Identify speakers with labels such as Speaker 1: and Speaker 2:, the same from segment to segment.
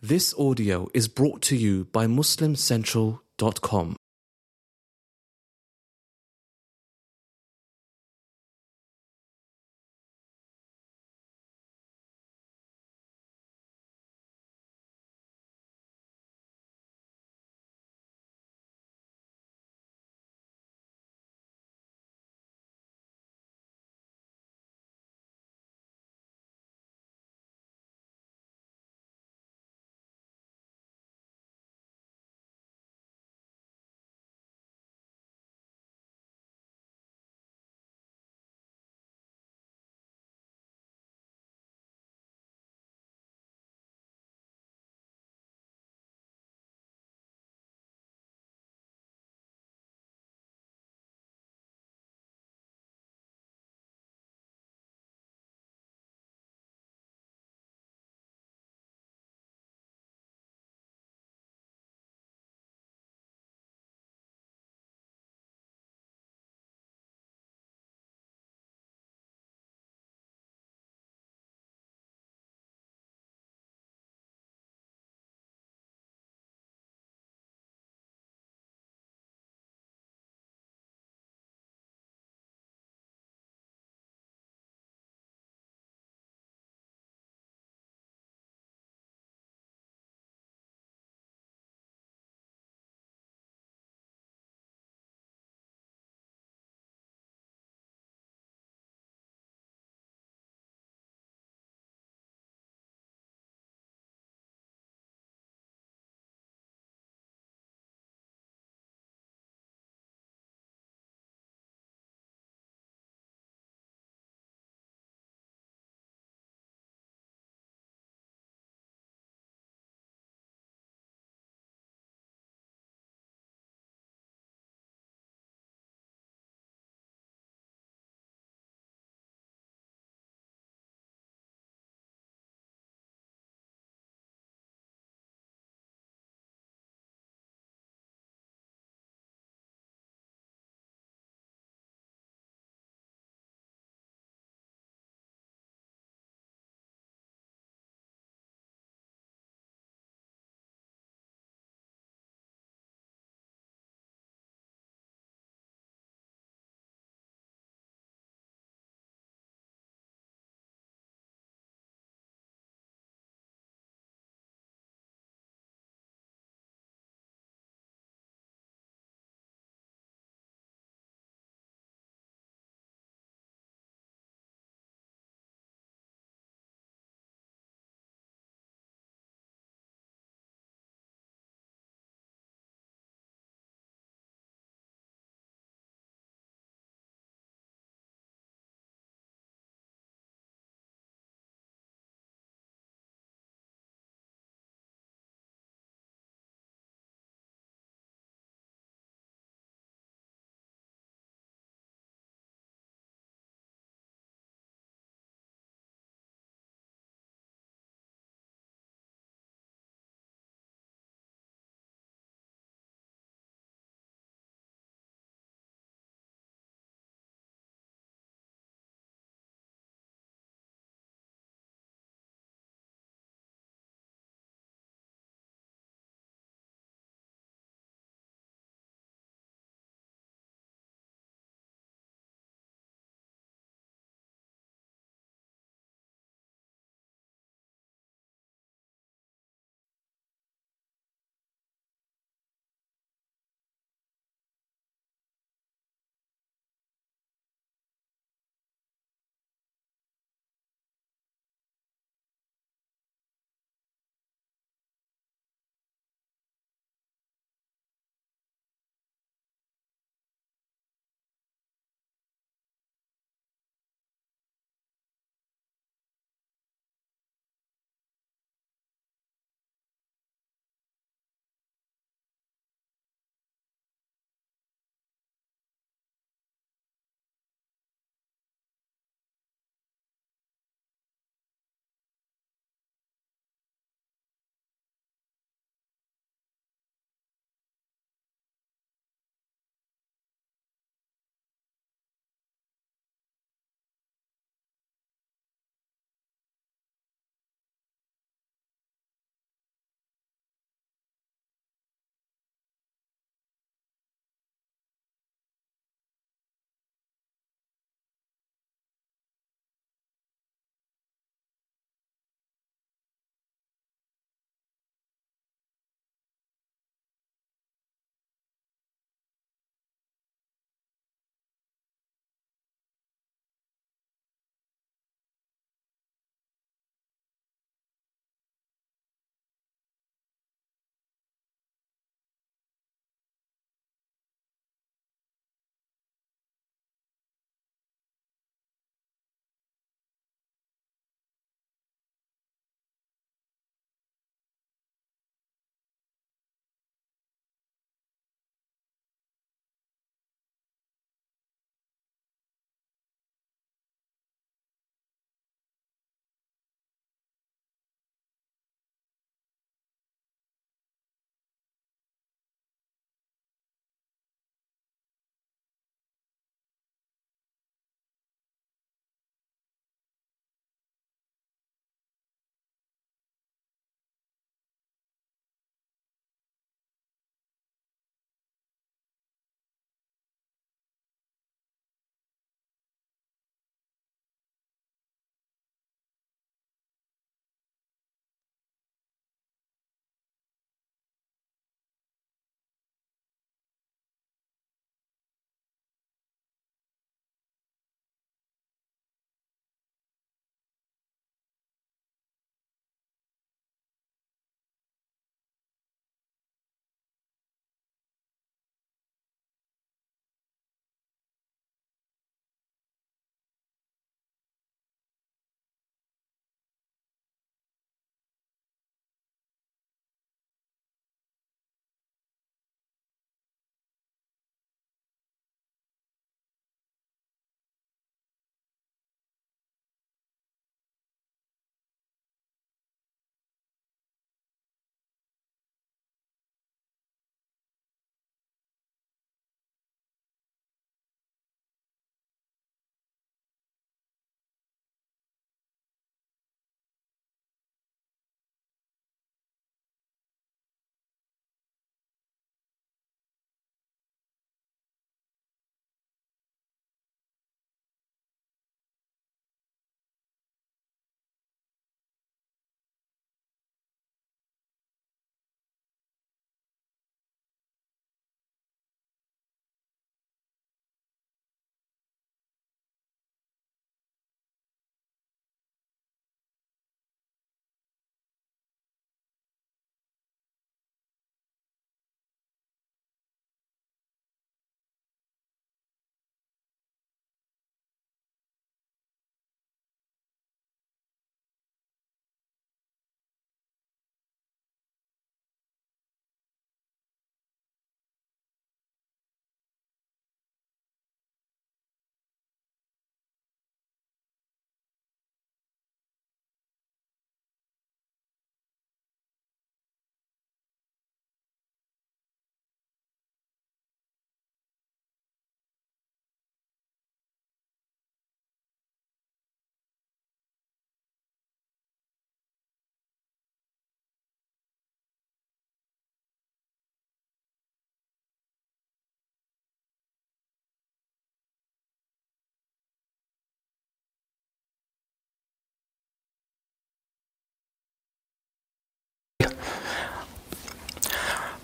Speaker 1: This audio is brought to you by MuslimCentral.com.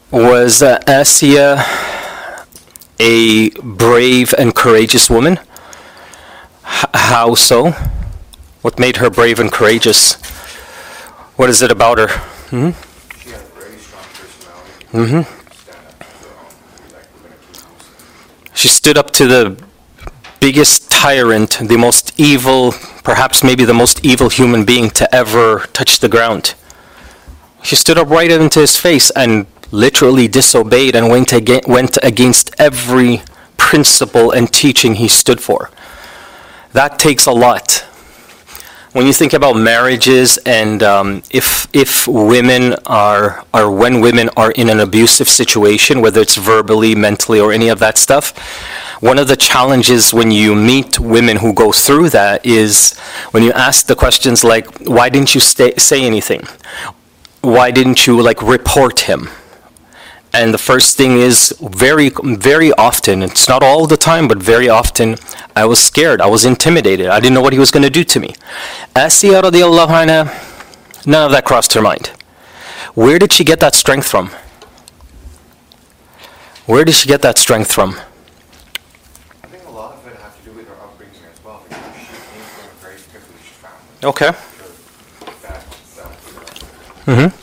Speaker 2: Was Asiya a brave and courageous woman? How so? What made her brave and courageous? What is it about her?
Speaker 3: She has a very strong personality.
Speaker 2: She stood up to the biggest tyrant, the most evil, perhaps maybe the most evil human being to ever touch the ground. She stood up right into his face and literally disobeyed and went against every principle and teaching he stood for. That takes a lot. When you think about marriages and if women are, or when women are in an abusive situation, whether it's verbally, mentally, or any of that stuff, one of the challenges when you meet women who go through that is when you ask the questions like, why didn't you say anything? Why didn't you report him? And the first thing is very, very often, it's not all the time, but very often, I was scared, I was intimidated, I didn't know what he was going to do to me. Asiya radiallahu anha, none of that crossed her mind. Where did she get that strength from? Where did she get that strength from?
Speaker 3: I think a lot of it has to do with her upbringing as well, because she came from a very privileged family.
Speaker 2: Okay.
Speaker 3: Her dad himself,
Speaker 2: Mm-hmm.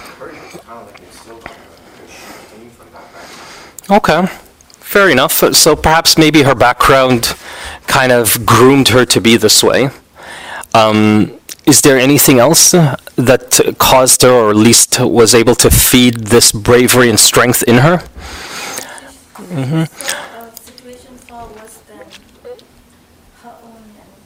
Speaker 2: Okay, fair enough. So perhaps maybe her background kind of groomed her to be this way. Is there anything else that caused her, or at least was able to feed this bravery and strength in her?
Speaker 4: Mm-hmm. Situation far worse than her own.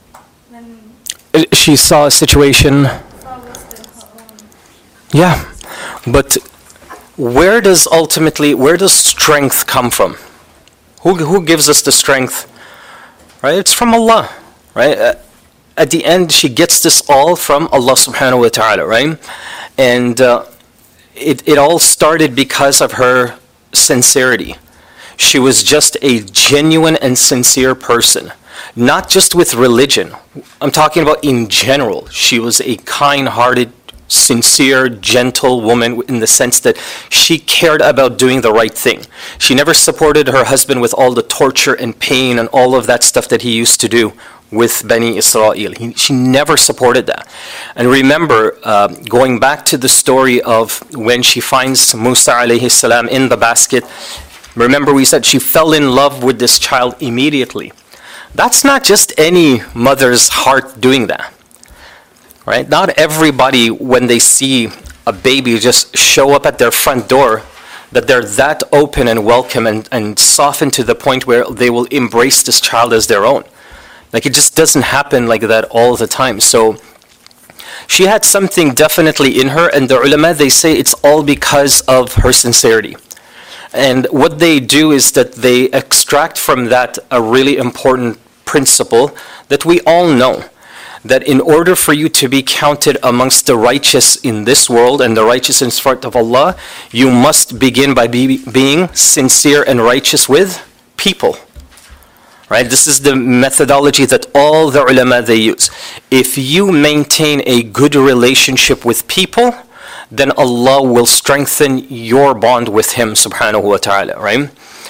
Speaker 4: When
Speaker 2: She saw a situation.
Speaker 4: far worse than her own.
Speaker 2: Yeah, but where does strength come from? Who gives us the strength? Right? It's from Allah. Right? At the end, she gets this all from Allah subhanahu wa ta'ala, right? And it all started because of her sincerity. She was just a genuine and sincere person. Not just with religion. I'm talking about in general. She was a kind-hearted, sincere, gentle woman in the sense that she cared about doing the right thing. She never supported her husband with all the torture and pain and all of that stuff that he used to do with Bani Israel. She never supported that. And remember, going back to the story of when she finds Musa alayhi salam in the basket, remember we said she fell in love with this child immediately. That's not just any mother's heart doing that. Right? Not everybody, when they see a baby just show up at their front door, that they're that open and welcome and softened to the point where they will embrace this child as their own. It just doesn't happen like that all the time. So she had something definitely in her, and the ulama, they say it's all because of her sincerity. And what they do is that they extract from that a really important principle that we all know. That in order for you to be counted amongst the righteous in this world and the righteous in front of Allah, you must begin by being sincere and righteous with people. Right? This is the methodology that all the ulama they use. If you maintain a good relationship with people, then Allah will strengthen your bond with Him subhanahu wa ta'ala. Right?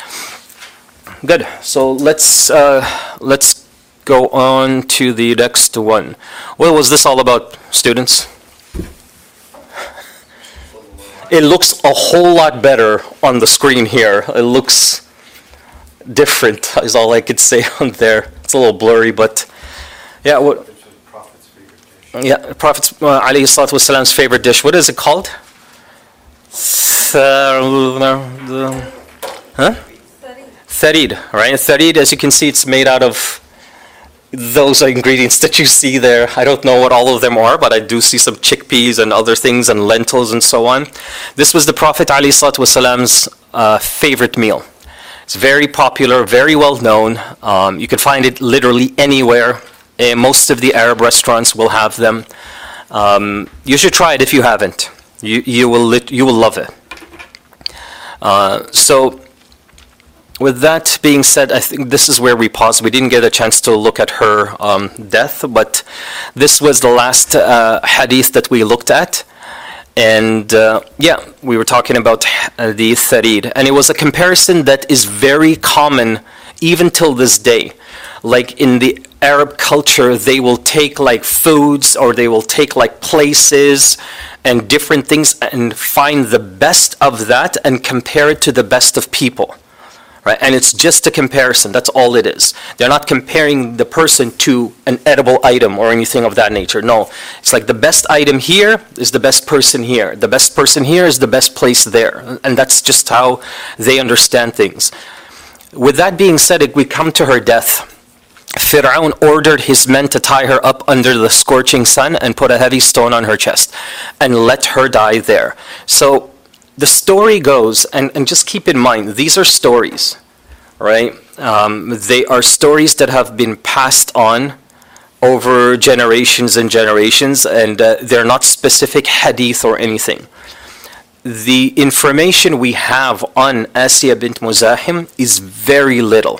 Speaker 2: Good. So let's go on to the next one. What was this all about, students? It looks a whole lot better on the screen here. It looks different, is all I could say on there. It's a little blurry, but yeah. What?
Speaker 3: This was Prophet's favorite dish.
Speaker 2: Yeah, Prophet alayhi salatu wasalam's favorite dish. What is it called? Tharid, right? Tharid, as you can see, it's made out of those ingredients that you see there. I don't know what all of them are, but I do see some chickpeas and other things and lentils and so on. This was the Prophet ﷺ's favorite meal. It's very popular, very well known. You can find it literally anywhere. Most of the Arab restaurants will have them. You should try it if you haven't. You will love it. So with that being said, I think this is where we paused. We didn't get a chance to look at her death, but this was the last hadith that we looked at. And yeah, we were talking about the tharid, and it was a comparison that is very common even till this day. Like in the Arab culture, they will take like foods, or they will take like places and different things and find the best of that and compare it to the best of people. Right? And it's just a comparison, that's all it is. They're not comparing the person to an edible item or anything of that nature. No, it's like the best item here is the best person here. The best person here is the best place there. And that's just how they understand things. With that being said, we come to her death. Fir'aun ordered his men to tie her up under the scorching sun and put a heavy stone on her chest and let her die there. So the story goes, and just keep in mind, these are stories, right? They are stories that have been passed on over generations and generations, and they're not specific hadith or anything. The information we have on Asiya bint Muzahim is very little.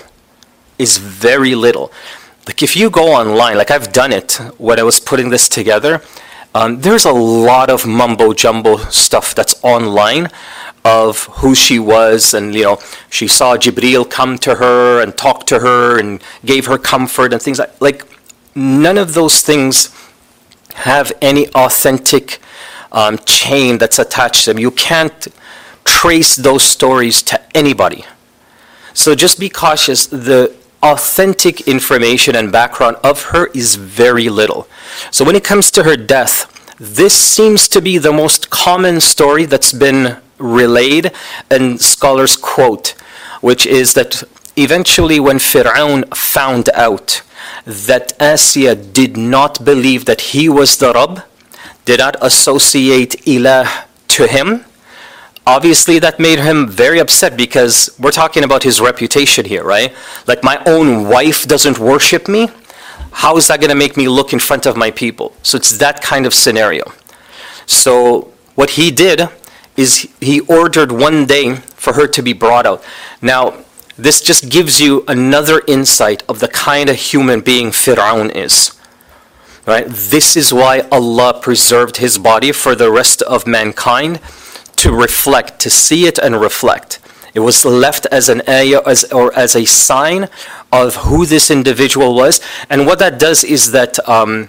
Speaker 2: Like if you go online, like I've done it when I was putting this together, there's a lot of mumbo jumbo stuff that's online of who she was, and she saw Jibreel come to her and talk to her and gave her comfort and things like none of those things have any authentic chain that's attached to them. You can't trace those stories to anybody. So just be cautious. The authentic information and background of her is very little. So when it comes to her death, this seems to be the most common story that's been relayed and scholars quote, which is that eventually when Fir'aun found out that Asiya did not believe that he was the Rabb, did not associate Ilah to him, obviously that made him very upset, because we're talking about his reputation here, right? Like, my own wife doesn't worship me? How is that going to make me look in front of my people? So it's that kind of scenario. So what he did is he ordered one day for her to be brought out. Now, this just gives you another insight of the kind of human being Fir'aun is. Right? This is why Allah preserved his body for the rest of mankind, to reflect, to see it and reflect. It was left as an ayah, or as a sign of who this individual was. And what that does is that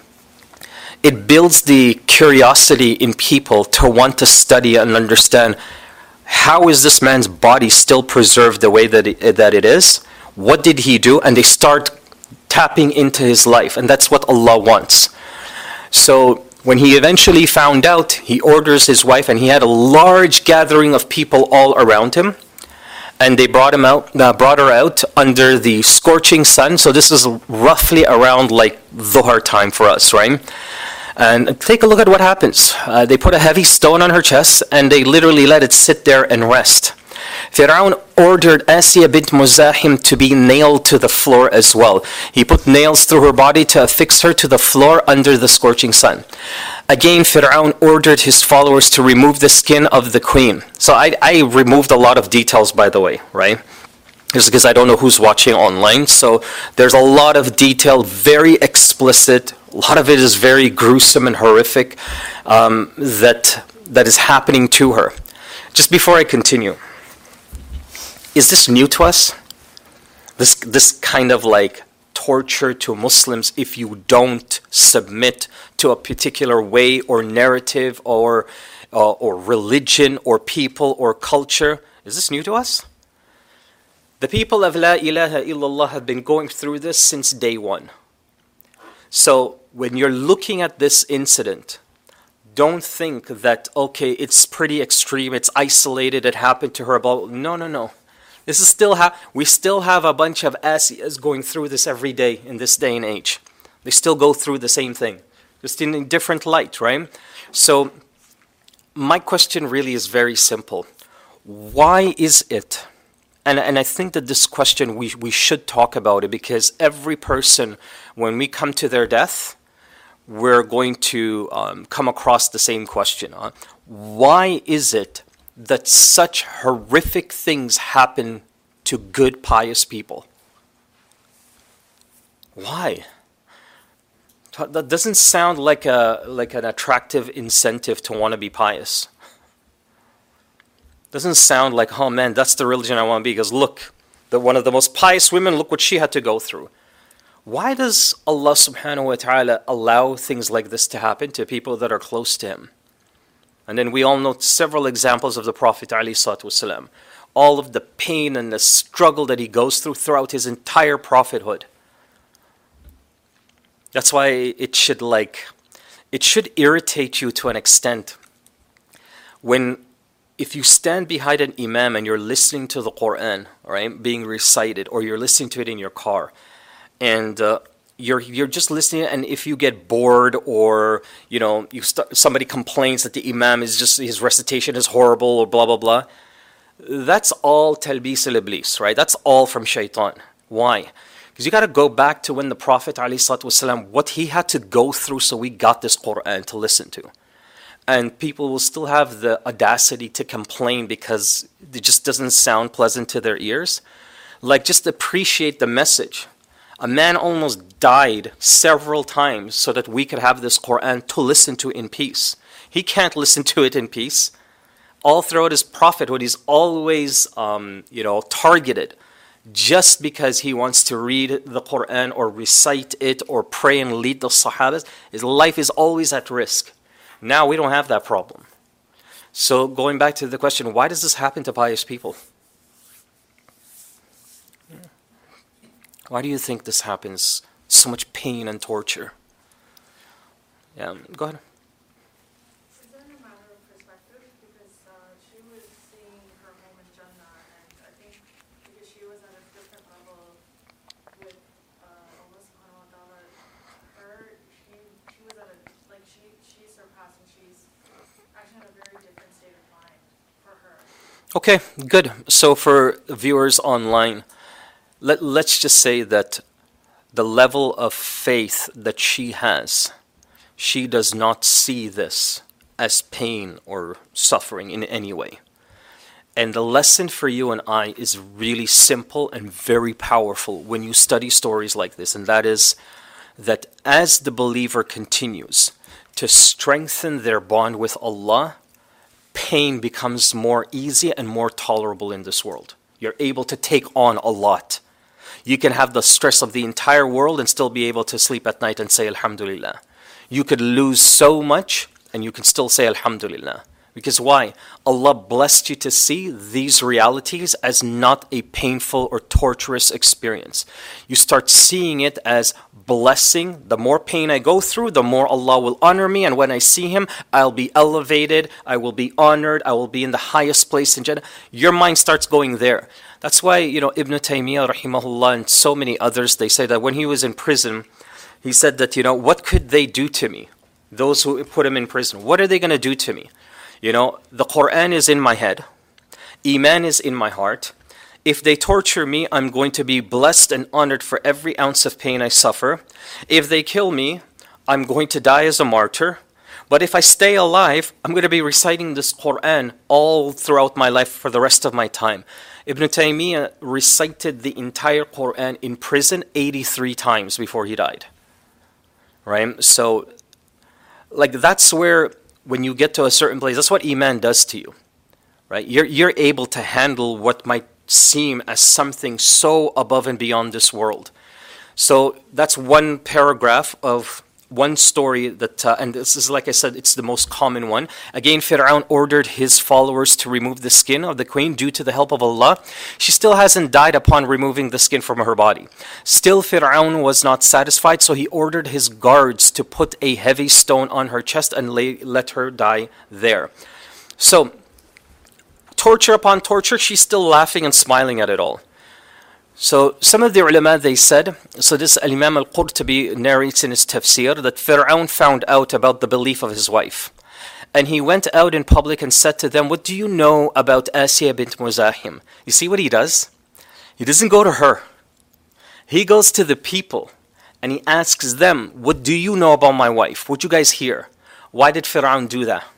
Speaker 2: it builds the curiosity in people to want to study and understand, how is this man's body still preserved the way that it is? What did he do? And they start tapping into his life, and that's what Allah wants. So when he eventually found out, he orders his wife, and he had a large gathering of people all around him, and they brought her out under the scorching sun. So this is roughly around like Dhuhr time for us, right? And take a look at what happens. They put a heavy stone on her chest, and they literally let it sit there and rest. Fir'aun ordered Asiya bint Muzahim to be nailed to the floor as well. He put nails through her body to affix her to the floor under the scorching sun. Again, Fir'aun ordered his followers to remove the skin of the queen. So I removed a lot of details, by the way, right? Just because I don't know who's watching online. So there's a lot of detail, very explicit. A lot of it is very gruesome and horrific that is happening to her. Just before I continue, is this new to us? This kind of like torture to Muslims if you don't submit to a particular way or narrative or religion or people or culture. Is this new to us? The people of La ilaha illallah have been going through this since day one. So when you're looking at this incident, don't think that, okay, it's pretty extreme, it's isolated, it happened to her. No. This is we still have a bunch of Asiyas going through this every day in this day and age. They still go through the same thing, just in a different light, right? So my question really is very simple. Why is it? And I think that this question, we should talk about it, because every person, when we come to their death, we're going to come across the same question. Why is it that such horrific things happen to good, pious people? Why? That doesn't sound like an attractive incentive to want to be pious. Doesn't sound like, oh man, that's the religion I want to be. Because look, one of the most pious women, look what she had to go through. Why does Allah subhanahu wa ta'ala allow things like this to happen to people that are close to Him? And then we all know several examples of the Prophet ﷺ. All of the pain and the struggle that he goes through throughout his entire prophethood. That's why it should irritate you to an extent. If you stand behind an imam and you're listening to the Quran, right, being recited, or you're listening to it in your car, and you're just listening, and if you get bored, or somebody complains that the imam his recitation is horrible, or blah blah blah, that's all talbis al-iblis, right? That's all from shaitan. Why? Because you got to go back to when the Prophet ﷺ, what he had to go through so we got this Quran to listen to. And people will still have the audacity to complain because it just doesn't sound pleasant to their ears. Like, just appreciate the message. A man almost died several times so that we could have this Quran to listen to in peace. He can't listen to it in peace. All throughout his prophethood, he's always targeted just because he wants to read the Quran or recite it or pray and lead the Sahabas. His life is always at risk. Now we don't have that problem. So going back to the question, why does this happen to pious people? Why do you think this happens? So much pain and torture. Yeah, go ahead.
Speaker 5: Is that a matter of perspective? Because she was seeing her home in Jannah, and I think because she was at a different level with Allah subhanahu wa ta'ala, she was at she surpassed, and she's actually in a very different state of mind for her.
Speaker 2: Okay, good. So for viewers online, let's just say that the level of faith that she has, she does not see this as pain or suffering in any way. And the lesson for you and I is really simple and very powerful when you study stories like this, and that is that as the believer continues to strengthen their bond with Allah, pain becomes more easy and more tolerable in this world. You're able to take on a lot. You can have the stress of the entire world and still be able to sleep at night and say Alhamdulillah. You could lose so much and you can still say Alhamdulillah. Because why? Allah blessed you to see these realities as not a painful or torturous experience. You start seeing it as blessing. The more pain I go through, the more Allah will honor me. And when I see Him, I'll be elevated. I will be honored. I will be in the highest place in Jannah. Your mind starts going there. That's why, Ibn Taymiyyah, rahimahullah, and so many others, they say that when he was in prison, he said that, what could they do to me? Those who put him in prison, what are they going to do to me? The Quran is in my head. Iman is in my heart. If they torture me, I'm going to be blessed and honored for every ounce of pain I suffer. If they kill me, I'm going to die as a martyr. But if I stay alive, I'm going to be reciting this Quran all throughout my life for the rest of my time. Ibn Taymiyyah recited the entire Quran in prison 83 times before he died. Right? So, that's where, when you get to a certain place, that's what Iman does to you. Right? You're able to handle what might seem as something so above and beyond this world. So, that's one paragraph of one story that, and this is, like I said, it's the most common one. Again, Fir'aun ordered his followers to remove the skin of the queen due to the help of Allah. She still hasn't died upon removing the skin from her body. Still, Fir'aun was not satisfied, so he ordered his guards to put a heavy stone on her chest and let her die there. So, torture upon torture, she's still laughing and smiling at it all. So some of the ulama, they said, so this Imam al-Qurtubi narrates in his tafsir that Fir'aun found out about the belief of his wife. And he went out in public and said to them, what do you know about Asiyah bint Muzahim? You see what he does? He doesn't go to her. He goes to the people and he asks them, what do you know about my wife? What you guys hear? Why did Fir'aun do that?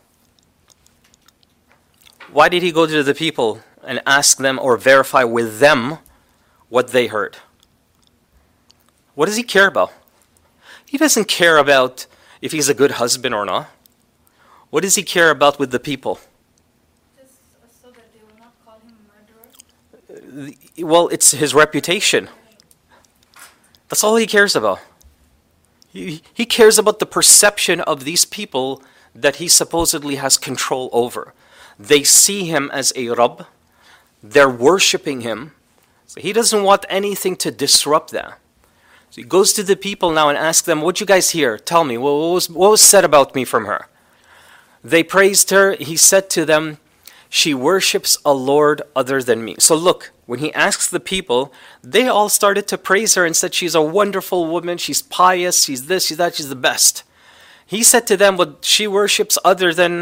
Speaker 2: Why did he go to the people and ask them or verify with them what they heard? What does he care about? He doesn't care about if he's a good husband or not. What does he care about with the people?
Speaker 4: Just so that they will not call him a murderer.
Speaker 2: Well, it's his reputation. That's all he cares about. He cares about the perception of these people that he supposedly has control over. They see him as a Rabb. They're worshipping him. So he doesn't want anything to disrupt that. So he goes to the people now and asks them, what you guys hear? Tell me, what was said about me from her? They praised her. He said to them, she worships a Lord other than me. So look, when he asks the people, they all started to praise her and said she's a wonderful woman, she's pious, she's this, she's that, she's the best. He said to them, but she worships a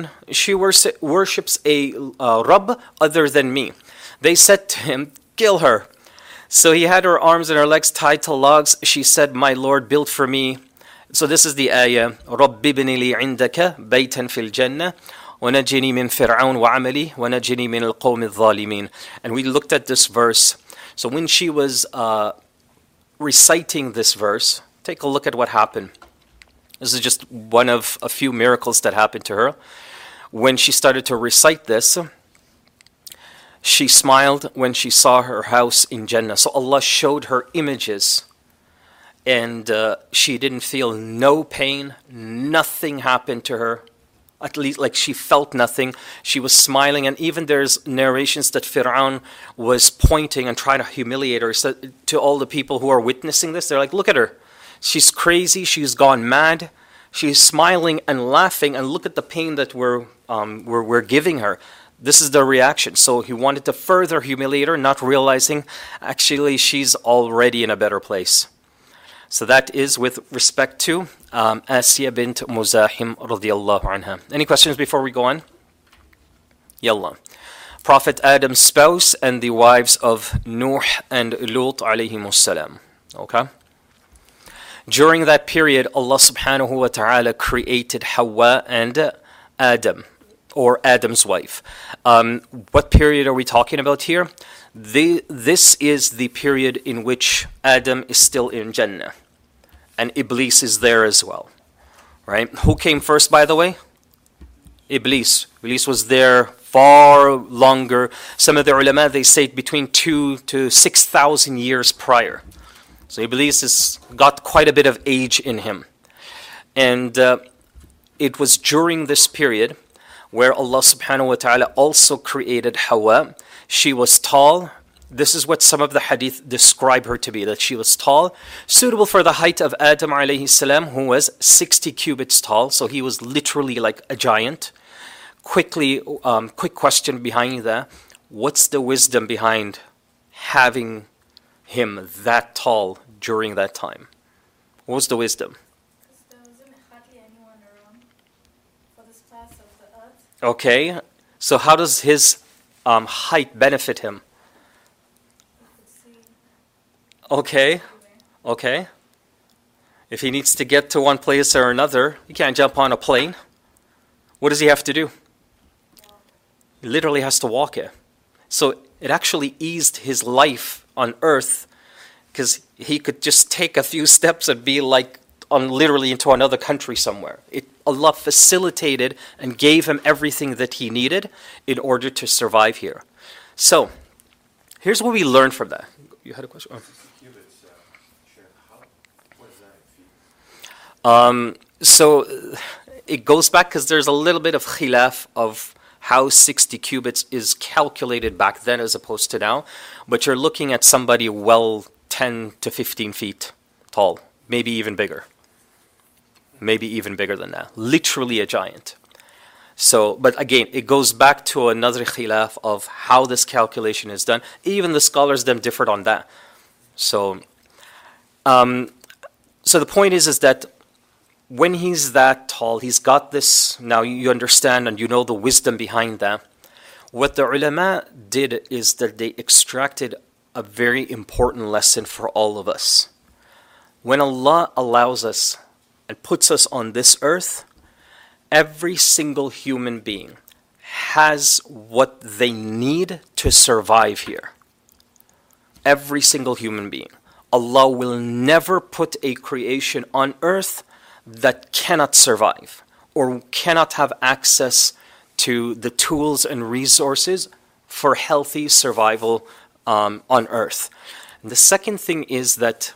Speaker 2: Rabb other than me. They said to him, kill her. So he had her arms and her legs tied to logs. She said, my Lord, build for me. So this is the ayah. رَبِّ بِنِ لِي عِنْدَكَ بَيْتًا فِي الْجَنَّةِ وَنَجِّنِي مِنْ فِرْعَوْنَ وَعَمَلِهِ وَنَجِّنِي مِنَ الْقَوْمِ الظَّالِمِينَ. And we looked at this verse. So when she was reciting this verse, take a look at what happened. This is just one of a few miracles that happened to her. When she started to recite this, she smiled when she saw her house in Jannah. So Allah showed her images, and she didn't feel no pain. Nothing happened to her. At least, like, she felt nothing. She was smiling, and even there's narrations that Fir'aun was pointing and trying to humiliate her. So to all the people who are witnessing this, they're like, look at her. She's crazy. She's gone mad. She's smiling and laughing, and look at the pain that we're giving her. This is the reaction. So he wanted to further humiliate her, not realizing actually she's already in a better place. So that is with respect to Asiya bint Muzahim radiyallahu anha. Any questions before we go on? Yalla. Prophet Adam's spouse and the wives of Nuh and Lut alayhimus salam. Okay? During that period, Allah subhanahu wa ta'ala created Hawa and Adam, or Adam's wife. What period are we talking about here? This is the period in which Adam is still in Jannah, and Iblis is there as well. Right? Who came first, by the way? Iblis. Iblis was there far longer. Some of the ulama, they say between 2,000 to 6,000 years prior. So Iblis has got quite a bit of age in him. And it was during this period where Allah subhanahu wa ta'ala also created Hawa. She was tall. This is what some of the hadith describe her to be, that she was tall, suitable for the height of Adam alayhi salam, who was 60 cubits tall. So he was literally like a giant. Quick question behind that. What's the wisdom behind having him that tall during that time? What was the wisdom?
Speaker 4: Because there wasn't hardly anyone around for this class of the earth.
Speaker 2: Okay, so how does his height benefit him?
Speaker 4: You could see
Speaker 2: Okay,
Speaker 4: everywhere.
Speaker 2: okay. If he needs to get to one place or another, he can't jump on a plane. What does he have to do? He literally has to walk it. So it actually eased his life on earth, because he could just take a few steps and be like on literally into another country somewhere. Allah facilitated and gave him everything that he needed in order to survive here. So here's what we learned from that. You had a question? Oh.
Speaker 3: 60 cubits, what is that in feet?
Speaker 2: So it goes back, because there's a little bit of khilaf of how 60 cubits is calculated back then as opposed to now. But you're looking at somebody well 10 to 15 feet tall, maybe even bigger. Maybe even bigger than that. Literally a giant. So, but again, it goes back to another khilaf of how this calculation is done. Even the scholars then differed on that. So the point is that when he's that tall, he's got this, now you understand and you know the wisdom behind that. What the ulama did is that they extracted a very important lesson for all of us. When Allah allows us and puts us on this earth, every single human being has what they need to survive here. Every single human being. Allah will never put a creation on earth that cannot survive or cannot have access to the tools and resources for healthy survival on earth. And the second thing is that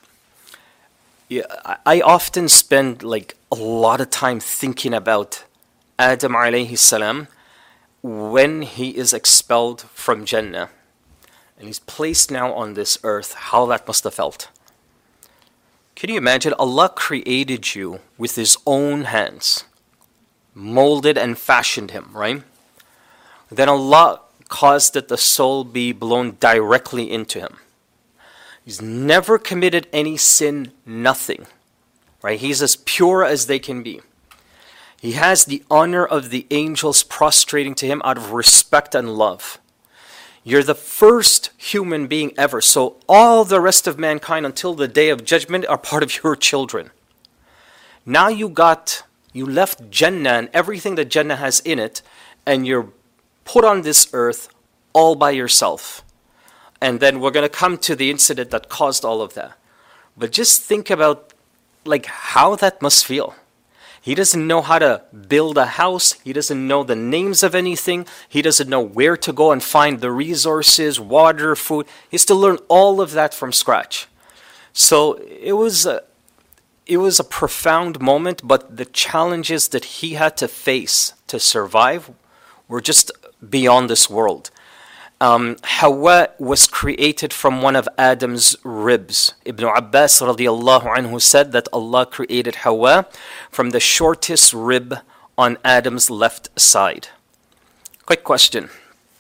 Speaker 2: I often spend like a lot of time thinking about Adam alayhi salam when he is expelled from Jannah and he's placed now on this earth, how that must have felt. Can you imagine? Allah created you with His own hands, molded and fashioned him, right? Then Allah caused that the soul be blown directly into him. He's never committed any sin, nothing, right? He's as pure as they can be. He has the honor of the angels prostrating to him out of respect and love. You're the first human being ever, so all the rest of mankind until the day of judgment are part of your children. Now you left Jannah and everything that Jannah has in it, and you're put on this earth all by yourself. And then we're going to come to the incident that caused all of that. But just think about like how that must feel. He doesn't know how to build a house. He doesn't know the names of anything. He doesn't know where to go and find the resources, water, food. He has to learn all of that from scratch. So it was a profound moment, but the challenges that he had to face to survive were just beyond this world. Hawa was created from one of Adam's ribs. Ibn Abbas radiallahu anhu said that Allah created Hawa from the shortest rib on Adam's left side. Quick question.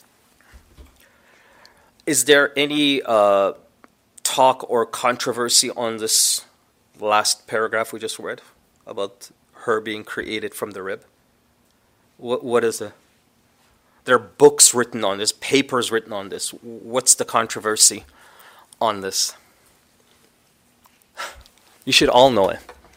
Speaker 2: Is there any talk or controversy on this last paragraph we just read about her being created from the rib? What is it? There are books written on this, papers written on this. What's the controversy on this? You should all know it.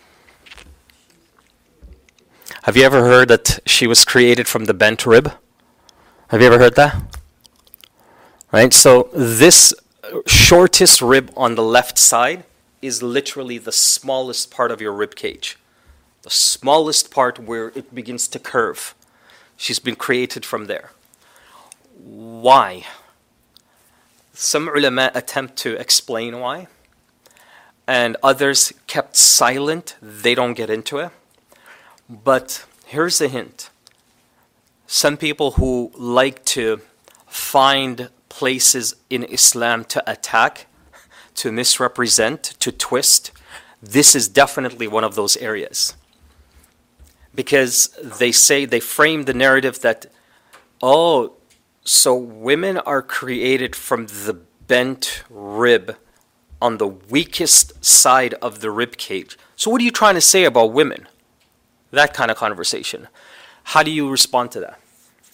Speaker 2: Have you ever heard that she was created from the bent rib? Have you ever heard that? Right, so this shortest rib on the left side is literally the smallest part of your rib cage. The smallest part where it begins to curve. She's been created from there. Why? Some ulama attempt to explain why, and others kept silent. They don't get into it. But here's a hint. Some people who like to find places in Islam to attack, to misrepresent, to twist, this is definitely one of those areas. Because they frame the narrative that, so women are created from the bent rib on the weakest side of the rib cage. So what are you trying to say about women? That kind of conversation. How do you respond to that?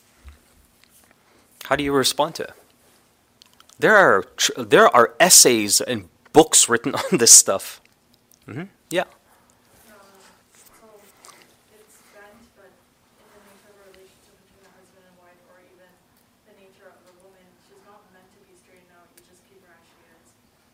Speaker 2: How do you respond to it? There are essays and books written on this stuff. Mm-hmm. Yeah.
Speaker 5: So it's bent, but in the nature of a relationship between a husband and wife, or even the nature of a woman, she's not meant to be straightened out. You just keep her as she is.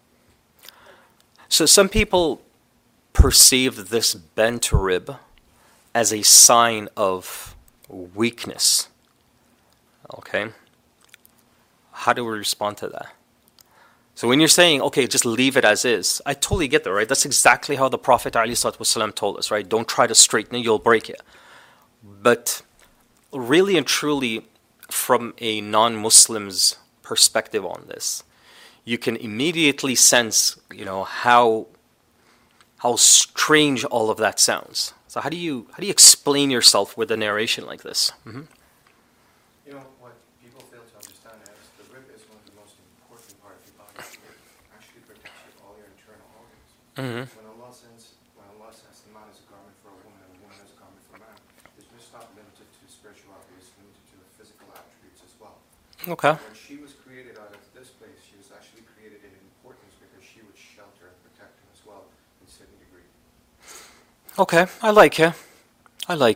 Speaker 2: So some people perceive this bent rib as a sign of weakness. Okay? How do we respond to that? So when you're saying, okay, just leave it as is, I totally get that, right? That's exactly how the Prophet ﷺ told us, right? Don't try to straighten it, you'll break it. But really and truly, from a non-Muslim's perspective on this, you can immediately sense, how strange all of that sounds. So how do you explain yourself with a narration like this? Mm-hmm.
Speaker 3: What people fail to understand is the rib is one of the most important parts of your body. It actually protects all your internal organs.
Speaker 2: Mm-hmm.
Speaker 3: When Allah says the man is a garment for a woman and a woman is a garment for a man, it's just not limited to spirituality, it's limited to the physical attributes as well.
Speaker 2: Okay.
Speaker 3: When she was created out of this place, she was actually created in importance because she would shelter and protect him as well in a certain degree.
Speaker 2: Okay, I like it.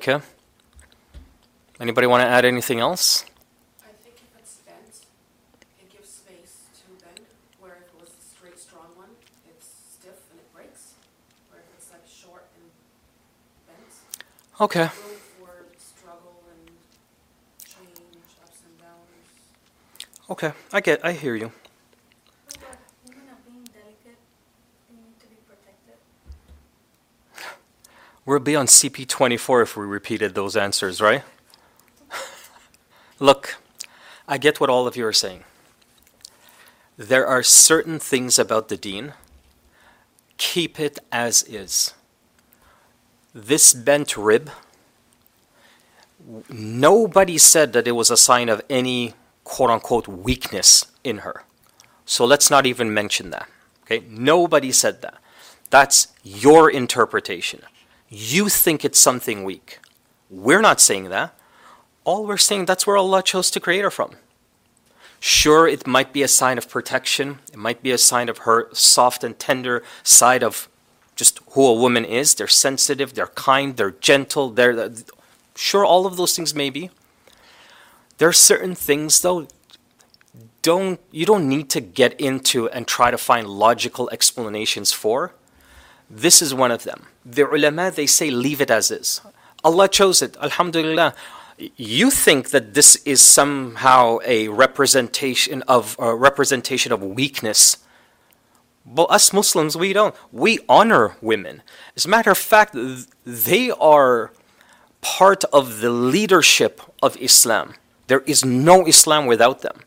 Speaker 2: Anybody want to add anything else?
Speaker 6: I think if it's bent, it gives space to bend, where if it was a straight, strong one, it's stiff and it breaks. Where if it's like short and bent,
Speaker 2: Okay.
Speaker 6: room for struggle and change, ups and downs.
Speaker 2: Okay. I hear you.
Speaker 4: But women are being delicate. They need to be protected.
Speaker 2: We'll be on CP24 if we repeated those answers, right? Look, I get what all of you are saying. There are certain things about the deen. Keep it as is. This bent rib, nobody said that it was a sign of any quote-unquote weakness in her. So let's not even mention that. Okay? Nobody said that. That's your interpretation. You think it's something weak. We're not saying that. All we're saying, that's where Allah chose to create her from. Sure, it might be a sign of protection. It might be a sign of her soft and tender side of just who a woman is. They're sensitive, they're kind, they're gentle. Sure, all of those things may be. There are certain things, though, you don't need to get into and try to find logical explanations for. This is one of them. The ulama, they say leave it as is. Allah chose it, alhamdulillah. You think that this is somehow a representation of weakness. But us Muslims, we don't. We honor women. As a matter of fact, they are part of the leadership of Islam. There is no Islam without them.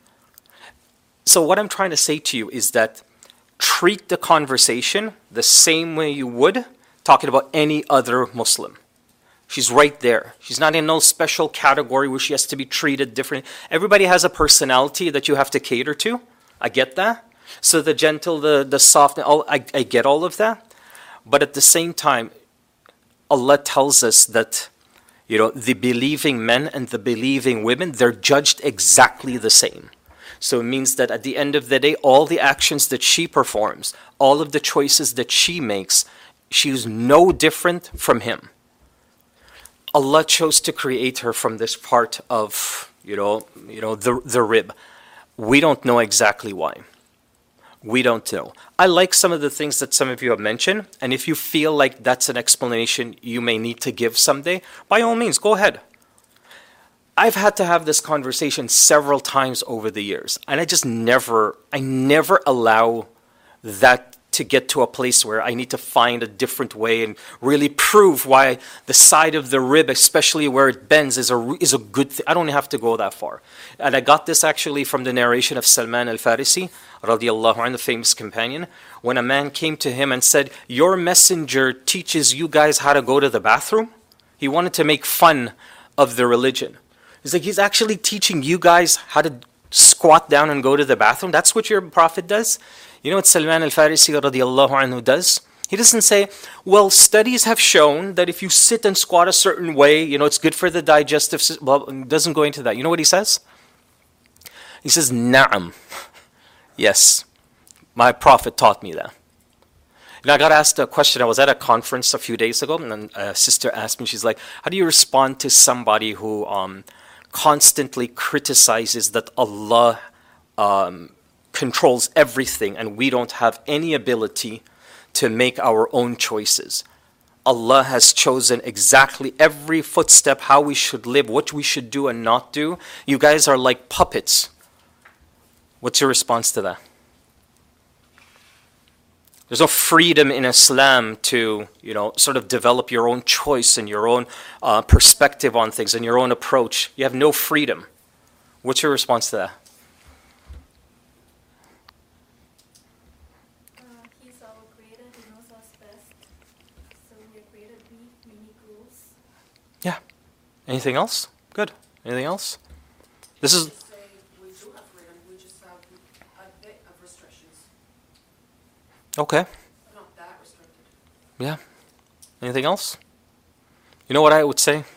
Speaker 2: So what I'm trying to say to you is that treat the conversation the same way you would talking about any other Muslim. She's right there. She's not in no special category where she has to be treated different. Everybody has a personality that you have to cater to. I get that. So the gentle, the soft, I get all of that. But at the same time, Allah tells us that, the believing men and the believing women, they're judged exactly the same. So it means that at the end of the day, all the actions that she performs, all of the choices that she makes, she's no different from him. Allah chose to create her from this part of, the rib. We don't know exactly why. We don't know. I like some of the things that some of you have mentioned, and if you feel like that's an explanation you may need to give someday, by all means, go ahead. I've had to have this conversation several times over the years, and I never allow that to get to a place where I need to find a different way and really prove why the side of the rib, especially where it bends, is a good thing. I don't have to go that far. And I got this actually from the narration of Salman al-Farisi, radiallahu anhu, the famous companion, when a man came to him and said, "Your messenger teaches you guys how to go to the bathroom?" He wanted to make fun of the religion. He's like, he's actually teaching you guys how to squat down and go to the bathroom? That's what your prophet does? You know what Salman al-Farisi radiallahu anhu does? He doesn't say, well, studies have shown that if you sit and squat a certain way, it's good for the digestive system. Well, he doesn't go into that. You know what he says? He says, Na'am. Yes, my prophet taught me that. And I got asked a question. I was at a conference a few days ago, and a sister asked me, she's like, how do you respond to somebody who constantly criticizes that Allah controls everything and we don't have any ability to make our own choices? Allah has chosen exactly every footstep, how we should live, what we should do and not do. You guys are like puppets. What's your response to that? There's no freedom in Islam to, sort of develop your own choice and your own perspective on things and your own approach. You have no freedom. What's your response to that?
Speaker 4: He's our creator. He knows us best. So we are created. We need rules.
Speaker 2: Yeah. Anything else? Good. Anything else? This is...
Speaker 6: Say we do have freedom, we just have a bit of restrictions.
Speaker 2: Okay.
Speaker 6: Not that restricted.
Speaker 2: Yeah. Anything else? You know what I would say?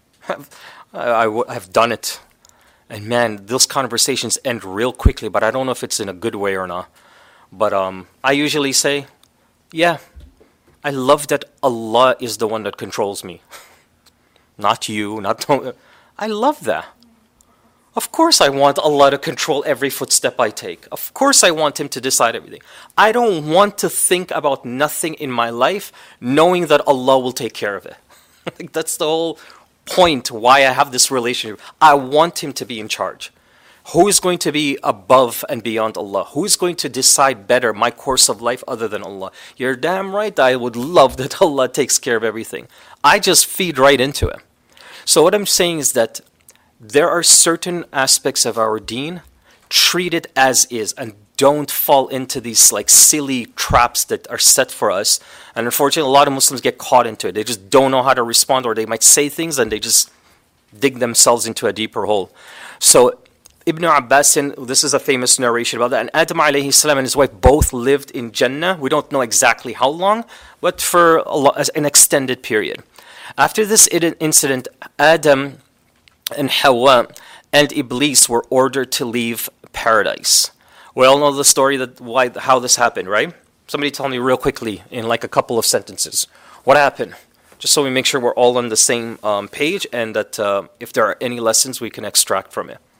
Speaker 2: I've done it. And man, those conversations end real quickly, but I don't know if it's in a good way or not. But I usually say, yeah, I love that Allah is the one that controls me. Not you, I love that. Of course I want Allah to control every footstep I take. Of course I want Him to decide everything. I don't want to think about nothing in my life knowing that Allah will take care of it. Like, that's the whole point why I have this relationship. I want Him to be in charge. Who is going to be above and beyond Allah? Who is going to decide better my course of life other than Allah? You're damn right I would love that Allah takes care of everything. I just feed right into it. So what I'm saying is that there are certain aspects of our deen, treat it as is and don't fall into these like silly traps that are set for us. And unfortunately, a lot of Muslims get caught into it. They just don't know how to respond, or they might say things and they just dig themselves into a deeper hole. So Ibn Abbas, this is a famous narration about that, and Adam alayhi salam and his wife both lived in Jannah. We don't know exactly how long, but for an extended period. After this incident, Adam and Hawa and Iblis were ordered to leave paradise. We all know the story how this happened, right? Somebody tell me real quickly in like a couple of sentences. What happened? Just so we make sure we're all on the same page, and that if there are any lessons we can extract from it.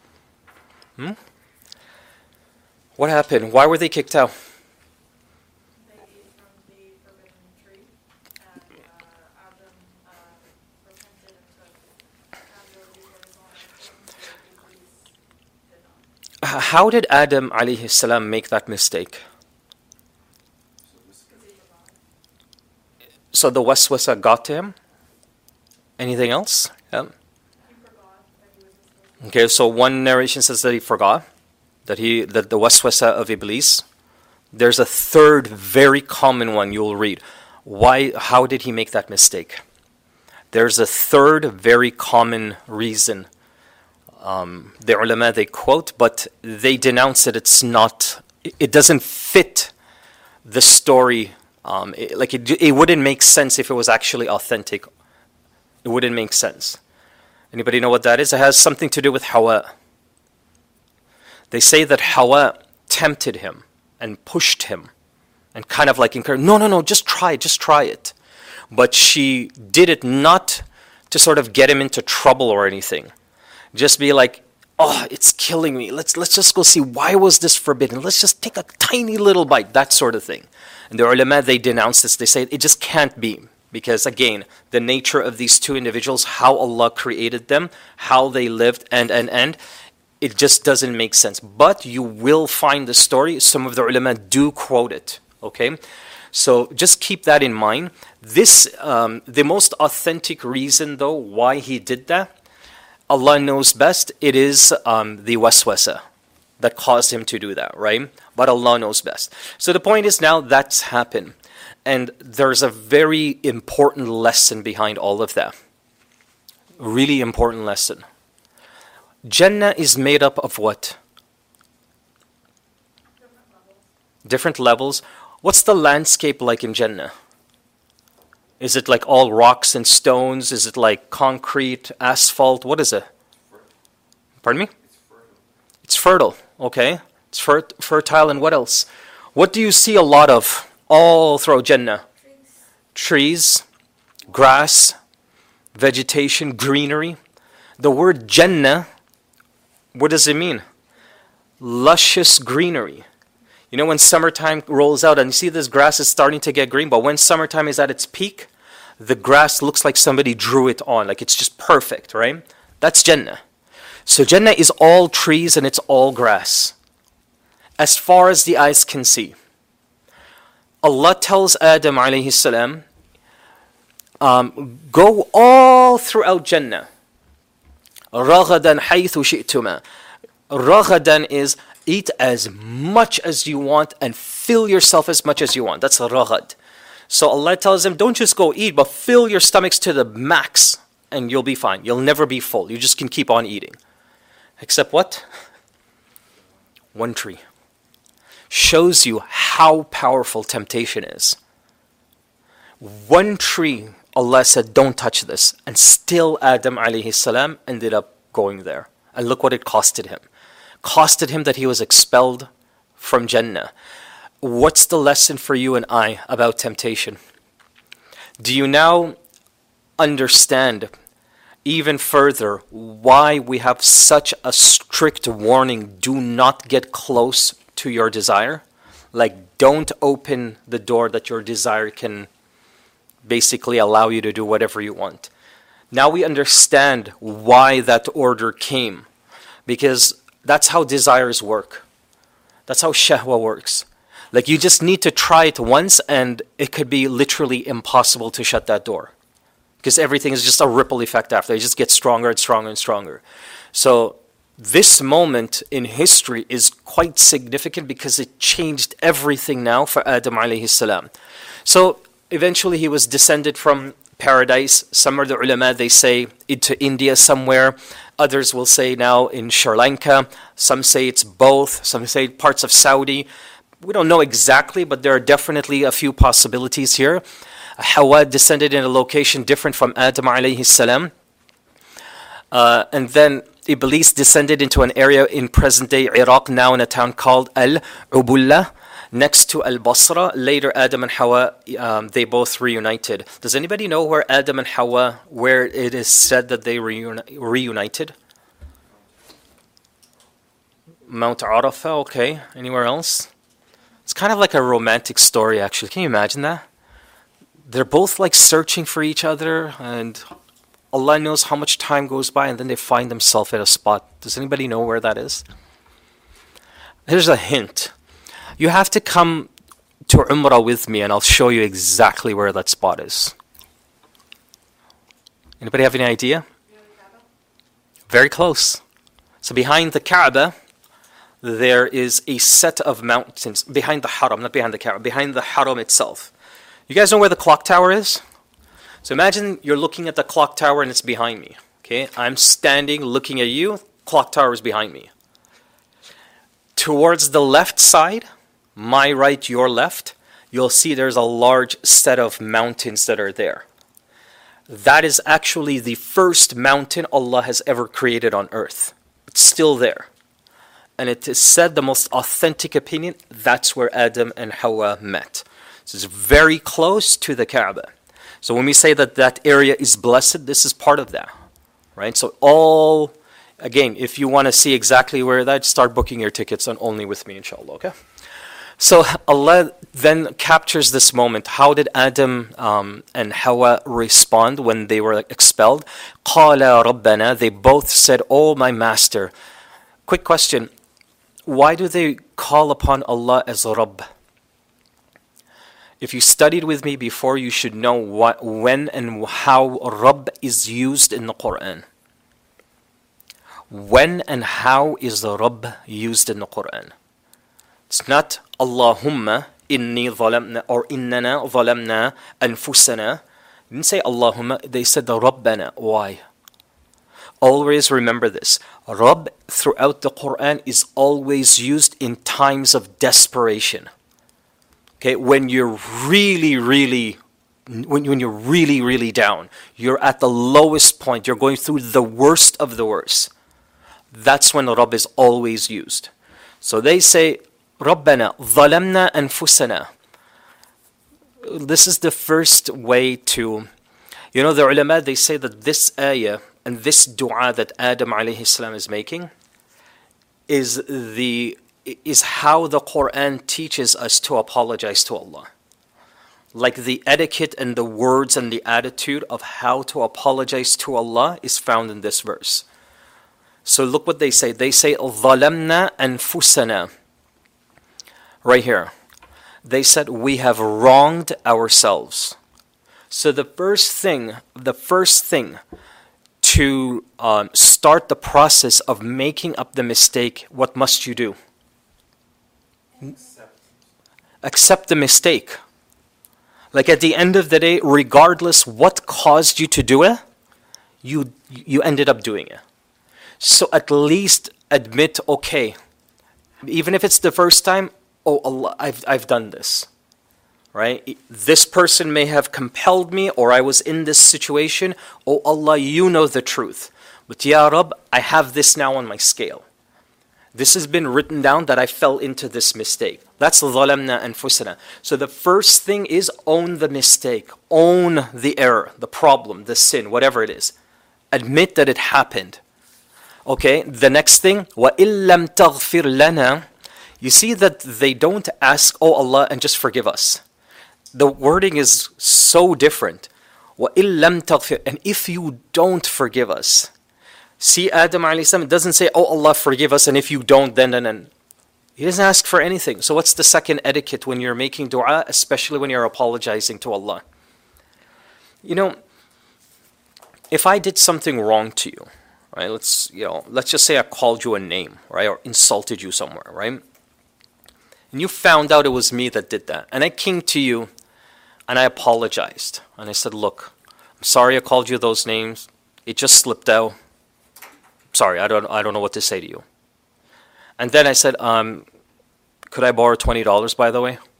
Speaker 2: What happened? Why were they kicked out?
Speaker 5: They ate from the forbidden tree, and Adam repented and took accountability for his own actions, but Iblis did not.
Speaker 2: How did Adam alayhi salam make that mistake?
Speaker 5: Because he forgot.
Speaker 2: So the waswasa got to him? Anything else? Yeah.
Speaker 5: He forgot that he was supposed to.
Speaker 2: Okay, so one narration says that he forgot, that the waswasa of Iblis. There's a third very common one you'll read. How did he make that mistake? There's a third very common reason. The ulama, they quote, but they denounce it. It doesn't fit the story. It wouldn't make sense if it was actually authentic. It wouldn't make sense. Anybody know what that is? It has something to do with Hawa. They say that Hawa tempted him and pushed him and kind of like encouraged, no, just try it. But she did it not to sort of get him into trouble or anything. Just be like, oh, it's killing me. Let's just go see, why was this forbidden? Let's just take a tiny little bite, that sort of thing. And the ulama, they denounce this. They say it just can't be. Because again, the nature of these two individuals, how Allah created them, how they lived, and it just doesn't make sense. But you will find the story. Some of the ulama do quote it. Okay? So just keep that in mind. The most authentic reason though why he did that, Allah knows best. It is the waswasa that caused him to do that, right? But Allah knows best. So the point is now that's happened. And there's a very important lesson behind all of that. Really important lesson. Jannah is made up of what? Different levels. What's the landscape like in Jannah? Is it like all rocks and stones? Is it like concrete, asphalt? What is it? Pardon me? It's fertile. Okay. It's fertile, and what else? What do you see a lot of all throughout Jannah? Trees, grass, vegetation, greenery. The word Jannah, what does it mean? Luscious greenery. You know, when summertime rolls out and you see this grass is starting to get green, but when summertime is at its peak, the grass looks like somebody drew it on, like it's just perfect, right? That's Jannah. So Jannah is all trees and it's all grass, as far as the eyes can see. Allah tells Adam alayhi salam, go all throughout Jannah. رَغَدًا حَيْثُ شِئْتُمَا. Raghadan is eat as much as you want and fill yourself as much as you want. That's raghad. So Allah tells them, don't just go eat, but fill your stomachs to the max and you'll be fine. You'll never be full. You just can keep on eating. Except what? One tree. Shows you how powerful temptation is. One tree, Allah said, don't touch this. And still Adam alayhi salam ended up going there. And look what it costed him. Costed him that he was expelled from Jannah. What's the lesson for you and I about temptation? Do you now understand even further, why we have such a strict warning, do not get close to your desire. Like, don't open the door that your desire can basically allow you to do whatever you want. Now we understand why that order came, because that's how desires work. That's how shahwa works. Like, you just need to try it once and it could be literally impossible to shut that door, because everything is just a ripple effect after. It just gets stronger and stronger and stronger. So this moment in history is quite significant because it changed everything now for Adam alayhi salam. So eventually he was descended from paradise. Some of the ulama, they say into India somewhere. Others will say now in Sri Lanka. Some say it's both. Some say parts of Saudi. We don't know exactly, but there are definitely a few possibilities here. Hawa descended in a location different from Adam alayhi salam. And then Iblis descended into an area in present-day Iraq, now in a town called Al-Ubullah, next to Al-Basra. Later, Adam and Hawa, they both reunited. Does anybody know where Adam and Hawa, where it is said that they reunited? Mount Arafah, okay. Anywhere else? It's kind of like a romantic story, actually. Can you imagine that? They're both like searching for each other, and Allah knows how much time goes by, and then they find themselves at a spot. Does anybody know where that is? Here's a hint. You have to come to Umrah with me, and I'll show you exactly where that spot is. Anybody have any idea? Very close. So behind the Kaaba, there is a set of mountains. Behind the Haram, not behind the Kaaba, behind the Haram itself. You guys know where the clock tower is? So imagine you're looking at the clock tower and it's behind me. Okay, I'm standing looking at you, clock tower is behind me. Towards the left side, my right, your left, you'll see there's a large set of mountains that are there. That is actually the first mountain Allah has ever created on earth. It's still there. And it is said, the most authentic opinion, that's where Adam and Hawa met. So it's very close to the Kaaba. So when we say that that area is blessed, this is part of that, right? So all, again, if you want to see exactly where that, start booking your tickets on Only With Me, inshallah, okay? So Allah then captures this moment. How did Adam and Hawa respond when they were expelled? قَالَ رَبَّنَا. They both said, "Oh, my master." Quick question. Why do they call upon Allah as Rabb? If you studied with me before, you should know what, when and how Rabb is used in the Quran. When and how is the Rabb used in the Quran? It's not Allahumma inni zalamna or innana zalamna anfusana. They didn't say Allahumma, they said the Rabbana. Why? Always remember this. Rabb throughout the Quran is always used in times of desperation. Okay, when you're really down, you're at the lowest point, you're going through the worst of the worst. That's when Rabb is always used. So they say, Rabbana zalamna anfusana. This is the first way to, you know, the ulama, they say that this ayah and this dua that Adam alayhi salam is making is how the Quran teaches us to apologize to Allah. Like the etiquette and the words and the attitude of how to apologize to Allah is found in this verse. So look what they say. They say, ظَلَمْنَا أَنفُسَنَا. Right here. They said, we have wronged ourselves. So the first thing to start the process of making up the mistake, what must you do? Accept the mistake. Like at the end of the day, regardless what caused you to do it, you ended up doing it. So at least admit, okay, even if it's the first time, oh Allah, I've done this. Right? This person may have compelled me, or I was in this situation. Oh Allah, you know the truth. But Ya Rab, I have this now on my scale. This has been written down that I fell into this mistake. That's ظَلَمْنَا أَنفُسَنَا. So the first thing is own the mistake. Own the error, the problem, the sin, whatever it is. Admit that it happened. Okay, the next thing, وَإِن لَمْ تَغْفِرْ لَنَا. You see that they don't ask, oh Allah, and just forgive us. The wording is so different. وَإِن لَمْ تَغْفِرْ. And if you don't forgive us. See, Adam alayhi salam, it doesn't say, oh Allah, forgive us, and if you don't, then. He doesn't ask for anything. So what's the second etiquette when you're making dua, especially when you're apologizing to Allah? You know, if I did something wrong to you, right? Let's just say I called you a name, right? Or insulted you somewhere, right? And you found out it was me that did that. And I came to you and I apologized. And I said, look, I'm sorry I called you those names. It just slipped out. Sorry, I don't know what to say to you. And then I said, could I borrow $20, by the way?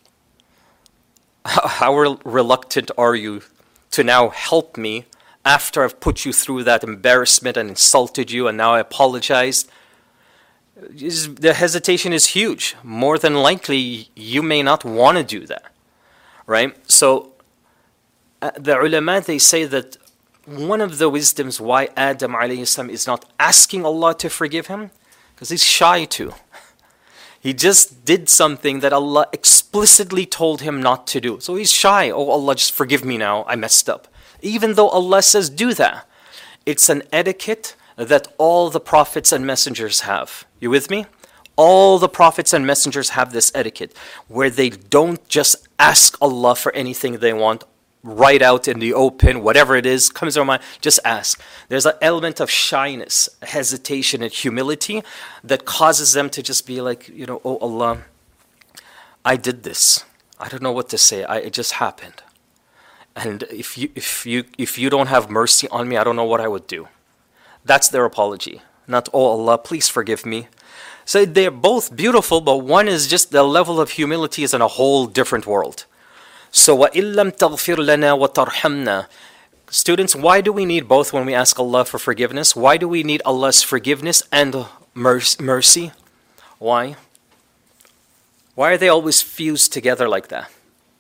Speaker 2: How reluctant are you to now help me after I've put you through that embarrassment and insulted you and now I apologize? The hesitation is huge. More than likely, you may not want to do that, right? So the ulama, they say that one of the wisdoms why Adam alayhi salam is not asking Allah to forgive him, because he's shy too. He just did something that Allah explicitly told him not to do. So he's shy. Oh Allah, just forgive me now. I messed up. Even though Allah says do that. It's an etiquette that all the prophets and messengers have. You with me? All the prophets and messengers have this etiquette where they don't just ask Allah for anything they want right out in the open, whatever it is, comes to their mind, just ask. There's an element of shyness, hesitation, and humility that causes them to just be like, oh Allah, I did this. I don't know what to say. It just happened. And if you don't have mercy on me, I don't know what I would do. That's their apology. Not, oh Allah, please forgive me. So they're both beautiful, but one is just the level of humility is in a whole different world. So, وَإِن لَمْ تَغْفِرْ لَنَا وَتَرْحَمْنَا. Students, why do we need both when we ask Allah for forgiveness? Why do we need Allah's forgiveness and mercy? Why? Why are they always fused together like that?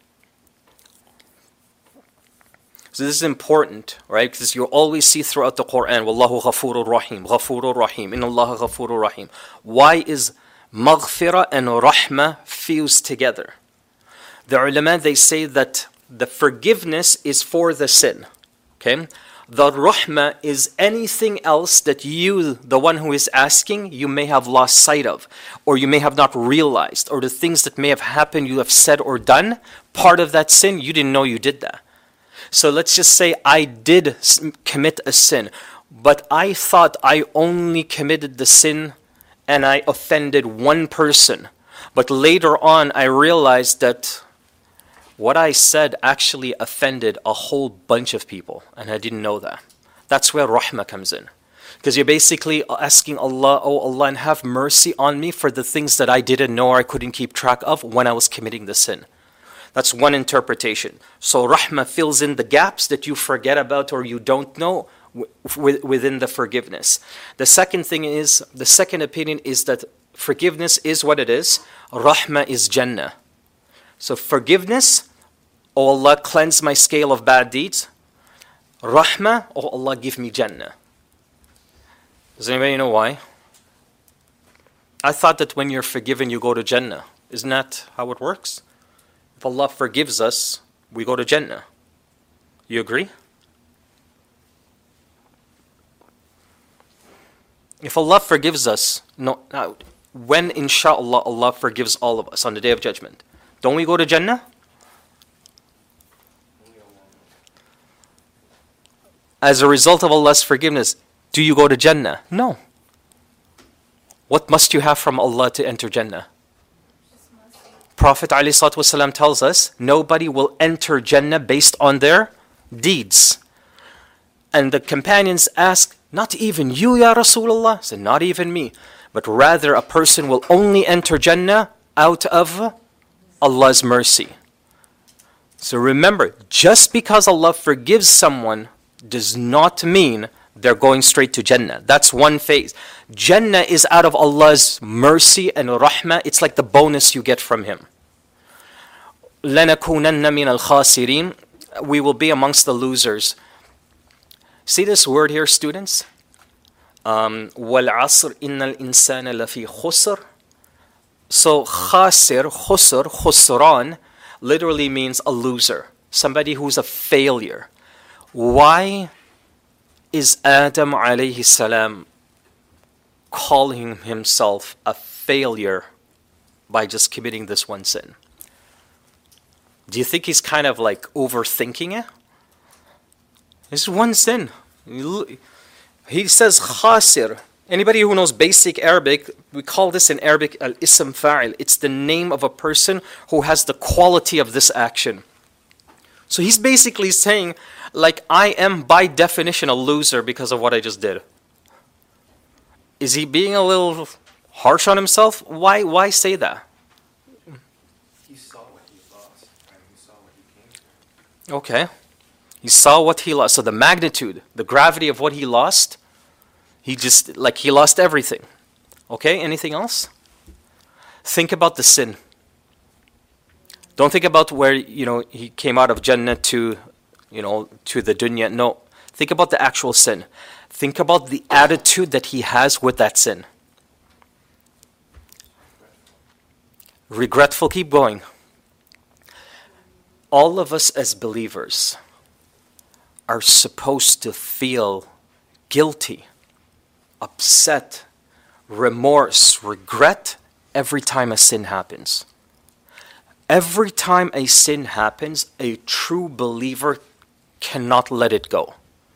Speaker 2: So this is important, right? Because you always see throughout the Quran, وَاللَّهُ غَفُورٌ رَحِيمٌ غَفُورٌ رَحِيمٌ إِنَّ اللَّهَ غَفُورٌ رَحِيمٌ. Why is maghfirah and rahmah fused together? The ulama, they say that the forgiveness is for the sin. Okay? The rahmah is anything else that you, the one who is asking, you may have lost sight of, or you may have not realized, or the things that may have happened, you have said or done, part of that sin, you didn't know you did that. So let's just say I did commit a sin, but I thought I only committed the sin and I offended one person. But later on, I realized that what I said actually offended a whole bunch of people, and I didn't know that. That's where rahmah comes in. Because you're basically asking Allah, oh Allah, and have mercy on me for the things that I didn't know or I couldn't keep track of when I was committing the sin. That's one interpretation. So rahmah fills in the gaps that you forget about or you don't know within the forgiveness. The second opinion is that forgiveness is what it is. Rahmah is Jannah. So forgiveness, oh Allah, cleanse my scale of bad deeds. Rahmah, oh Allah, give me Jannah. Does anybody know why? I thought that when you're forgiven, you go to Jannah. Isn't that how it works? If Allah forgives us, we go to Jannah. You agree? If Allah forgives us, when inshallah Allah forgives all of us on the Day of Judgment, don't we go to Jannah? As a result of Allah's forgiveness, do you go to Jannah? No. What must you have from Allah to enter Jannah? Prophet ﷺ tells us, nobody will enter Jannah based on their deeds. And the companions ask, not even you, Ya Rasulullah? Said, not even me. But rather a person will only enter Jannah out of Allah's mercy. So remember, just because Allah forgives someone does not mean they're going straight to Jannah. That's one phase. Jannah is out of Allah's mercy and rahmah. It's like the bonus you get from Him. لَنَكُونَنَّ مِنَ الْخَاسِرِينَ. We will be amongst the losers. See this word here, students? وَالْعَصْرِ إِنَّ الْإِنسَانَ لَفِي خُسْرٍ. So khusran, literally means a loser, somebody who's a failure. Why is Adam alayhi salam calling himself a failure by just committing this one sin? Do you think he's kind of like overthinking it? It's one sin. He says khasir. Anybody who knows basic Arabic, we call this in Arabic al-ism fa'il. It's the name of a person who has the quality of this action. So he's basically saying, like, I am by definition a loser because of what I just did. Is he being a little harsh on himself? Why say that?
Speaker 3: He saw what he lost, and he saw what he came to.
Speaker 2: Okay. He saw what he lost. So the magnitude, the gravity of what he lost, he lost everything. Okay, anything else? Think about the sin. Don't think about where, he came out of Jannah to the dunya. No. Think about the actual sin. Think about the attitude that he has with that sin. Regretful, keep going. All of us as believers are supposed to feel guilty, upset, remorse, regret every time a sin happens. Every time a sin happens, a true believer cannot let it go.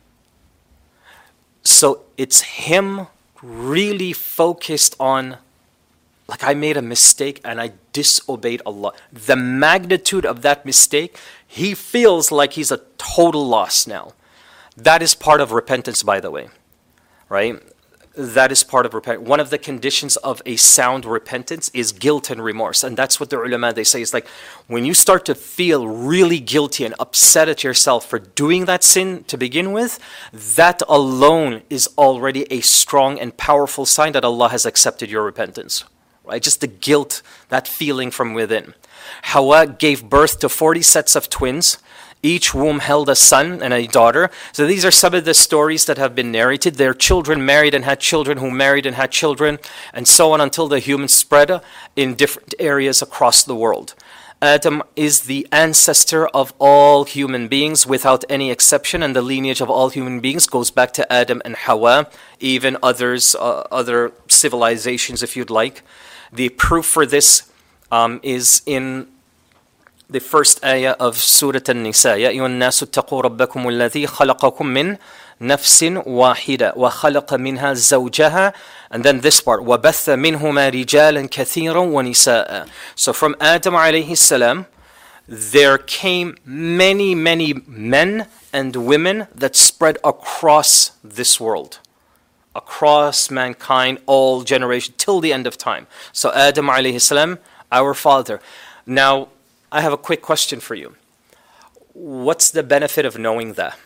Speaker 2: So it's him really focused on, like, I made a mistake and I disobeyed Allah. The magnitude of that mistake, he feels like he's a total loss now. That is part of repentance, by the way, right? That is part of repentance. One of the conditions of a sound repentance is guilt and remorse. And that's what the ulama, they say, is like, when you start to feel really guilty and upset at yourself for doing that sin to begin with, that alone is already a strong and powerful sign that Allah has accepted your repentance. Right? Just the guilt, that feeling from within. Hawa gave birth to 40 sets of twins. Each womb held a son and a daughter. So these are some of the stories that have been narrated. Their children married and had children who married and had children, and so on until the humans spread in different areas across the world. Adam is the ancestor of all human beings without any exception, and the lineage of all human beings goes back to Adam and Hawa, even others, other civilizations if you'd like. The proof for this is in the first ayah of Surah An-Nisa. يَا أَيُّهَا النَّاسُ اتَّقُوا رَبَّكُمُ الَّذِي خَلَقَكُم مِّن نَفْسٍ وَاحِدَةٍ وَخَلَقَ مِنْهَا زَوْجَهَا. And then this part, وَبَثَّ مِنْهُمَا رِجَالًا كَثِيرًا وَنِسَاءً. So from Adam alayhi salam, there came many, many men and women that spread across this world, across mankind, all generations, till the end of time. So Adam alayhi salam, our father. Now, I have a quick question for you. What's the benefit of knowing that?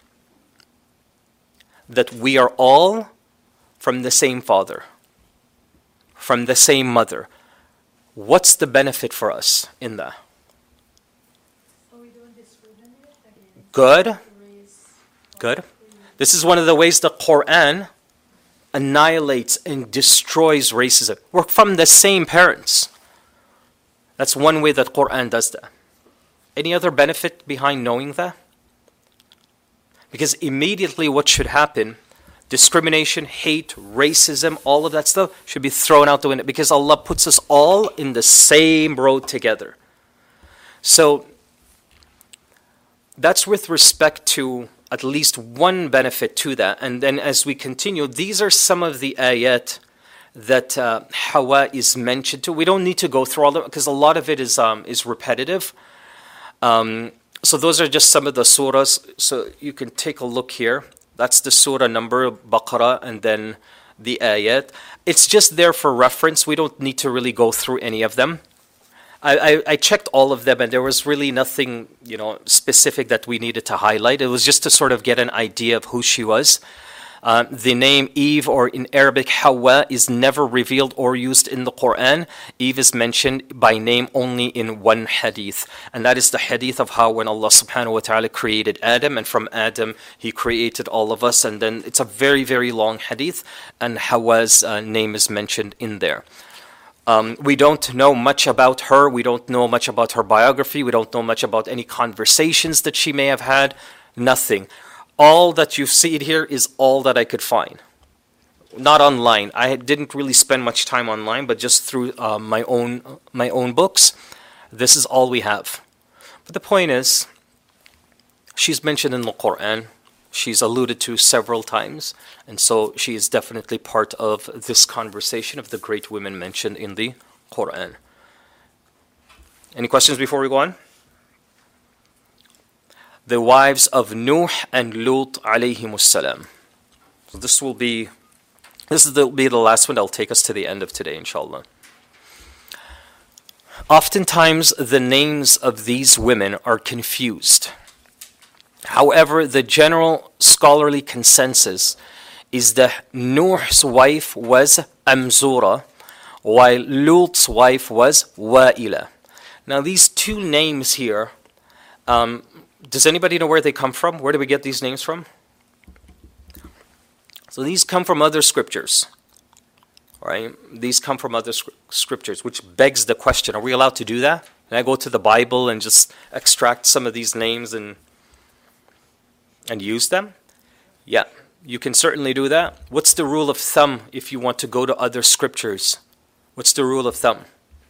Speaker 2: That we are all from the same father, from the same mother. What's the benefit for us in that?
Speaker 4: So we don't discriminate against
Speaker 2: Good.
Speaker 4: race.
Speaker 2: Good. This is one of the ways the Quran annihilates and destroys racism. We're from the same parents. That's one way that Quran does that. Any other benefit behind knowing that? Because immediately what should happen, discrimination, hate, racism, all of that stuff should be thrown out the window, because Allah puts us all in the same road together. So that's with respect to at least one benefit to that. And then as we continue, these are some of the ayat that Hawa is mentioned to. We don't need to go through all of it because a lot of it is repetitive. So those are just some of the surahs. So you can take a look here. That's the surah number, Baqarah, and then the ayat. It's just there for reference. We don't need to really go through any of them. I checked all of them, and there was really nothing, specific that we needed to highlight. It was just to sort of get an idea of who she was. The name Eve, or in Arabic Hawa, is never revealed or used in the Quran. Eve is mentioned by name only in one hadith, and that is the hadith of how when Allah subhanahu wa ta'ala created Adam, and from Adam He created all of us, and then it's a very, very long hadith, and Hawa's name is mentioned in there. We don't know much about her. We don't know much about her biography. We don't know much about any conversations that she may have had. Nothing. All that you see here is all that I could find. Not online. I didn't really spend much time online, but just through my own books. This is all we have. But the point is, she's mentioned in the Quran. She's alluded to several times, and so she is definitely part of this conversation of the great women mentioned in the Quran. Any questions before we go on? The wives of Nuh and Lut alayhimus salam. So this will be the last one. That'll take us to the end of today, inshallah. Oftentimes, the names of these women are confused. However, the general scholarly consensus is that Nuh's wife was Amzura, while Lut's wife was Wa'ila. Now, these two names here, does anybody know where they come from? Where do we get these names from? So these come from other scriptures. Right? These come from other scriptures, which begs the question, are we allowed to do that? Can I go to the Bible and just extract some of these names and use them? Yeah, you can certainly do that. What's the rule of thumb if you want to go to other scriptures? What's the rule of thumb?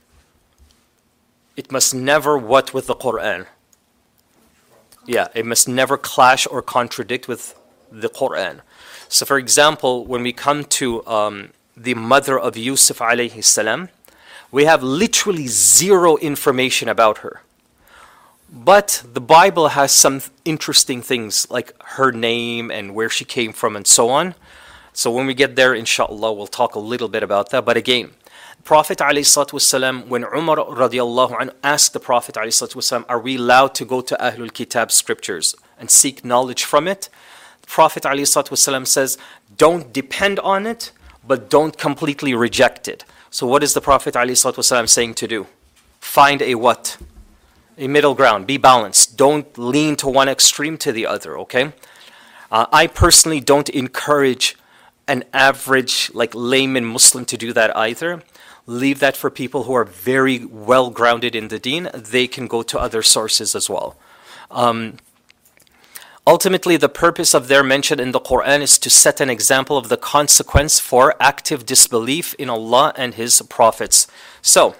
Speaker 2: It must never what with the Quran? Yeah, it must never clash or contradict with the Quran. So for example, when we come to the mother of Yusuf alayhi salam, we have literally zero information about her. But the Bible has some interesting things like her name and where she came from and so on. So when we get there, inshallah, we'll talk a little bit about that. But again, Prophet ﷺ, when Umar radiallahu anhu asked the Prophet ﷺ, are we allowed to go to Ahlul Kitab scriptures and seek knowledge from it? The Prophet ﷺ says, don't depend on it, but don't completely reject it. So what is the Prophet ﷺ saying to do? Find a what? A middle ground. Be balanced. Don't lean to one extreme to the other, okay? I personally don't encourage an average, layman Muslim to do that either. Leave that for people who are very well grounded in the deen. They can go to other sources as well. Ultimately, the purpose of their mention in the Quran is to set an example of the consequence for active disbelief in Allah and His prophets. So,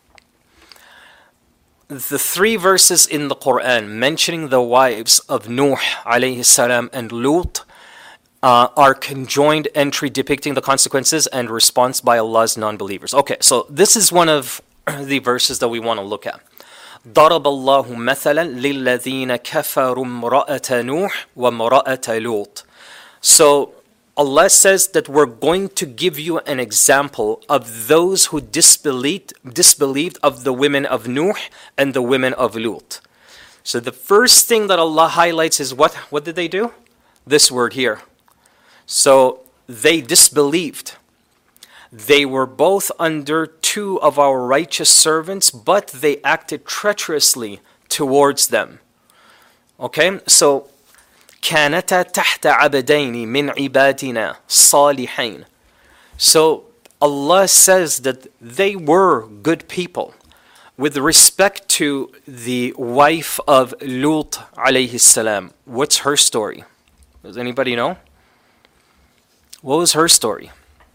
Speaker 2: the three verses in the Quran mentioning the wives of Nuh alayhi salam and Lut are conjoined entry depicting the consequences and response by Allah's non-believers. Okay, so this is one of the verses that we want to look at. ضرب الله مثلا للذين كفروا امرأة نوح وامرأة لوط. So Allah says that we're going to give you an example of those who disbelieved of the women of Nuh and the women of Lut. So the first thing that Allah highlights is what? What did they do? This word here. So they disbelieved. They were both under two of our righteous servants, but they acted treacherously towards them. Okay, so كانتا تحت عبدين من عبادنا صالحين. So Allah says that they were good people. With respect to the wife of Lut alayhi salam, what's her story? Does anybody know? What was her story?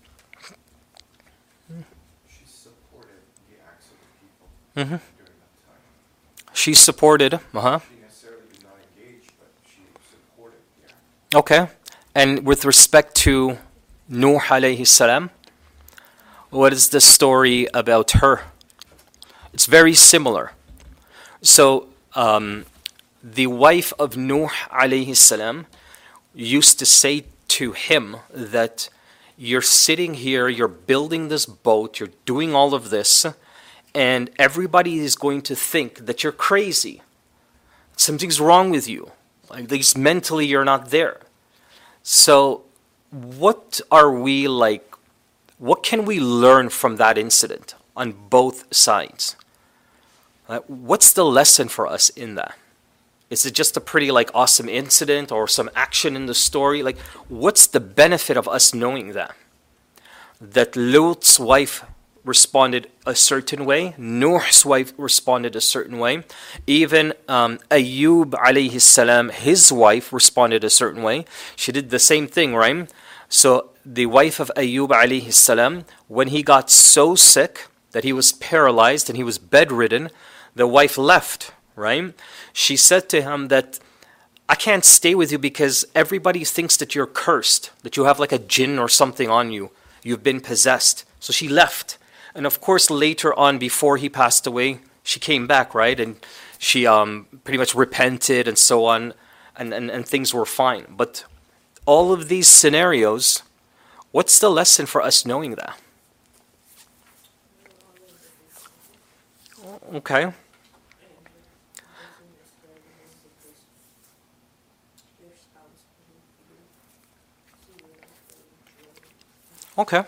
Speaker 3: She supported the acts of the people
Speaker 2: Mm-hmm.
Speaker 3: during that time.
Speaker 2: She supported,
Speaker 3: She necessarily did not engage, but she supported the act.
Speaker 2: Okay. And with respect to Nuh alayhi salam, what is the story about her? It's very similar. So, the wife of Nuh alayhi salam used to say to him that you're sitting here, you're building this boat, you're doing all of this, and everybody is going to think that you're crazy. Something's wrong with you. Like, at least mentally you're not there. So what are we like, what can we learn from that incident on both sides? What's the lesson for us in that? Is it just a pretty like awesome incident or some action in the story? Like, what's the benefit of us knowing that? That Lut's wife responded a certain way, Nuh's wife responded a certain way, even Ayyub alayhi salam, his wife responded a certain way. She did the same thing, right? So the wife of Ayyub alayhi salam, when he got so sick that he was paralyzed and he was bedridden, the wife left, right? She said to him that, I can't stay with you because everybody thinks that you're cursed, that you have like a jinn or something on you. You've been possessed. So she left. And of course, later on, before he passed away, she came back, right? And she pretty much repented and so on, and things were fine. But all of these scenarios, what's the lesson for us knowing that? Okay. Okay.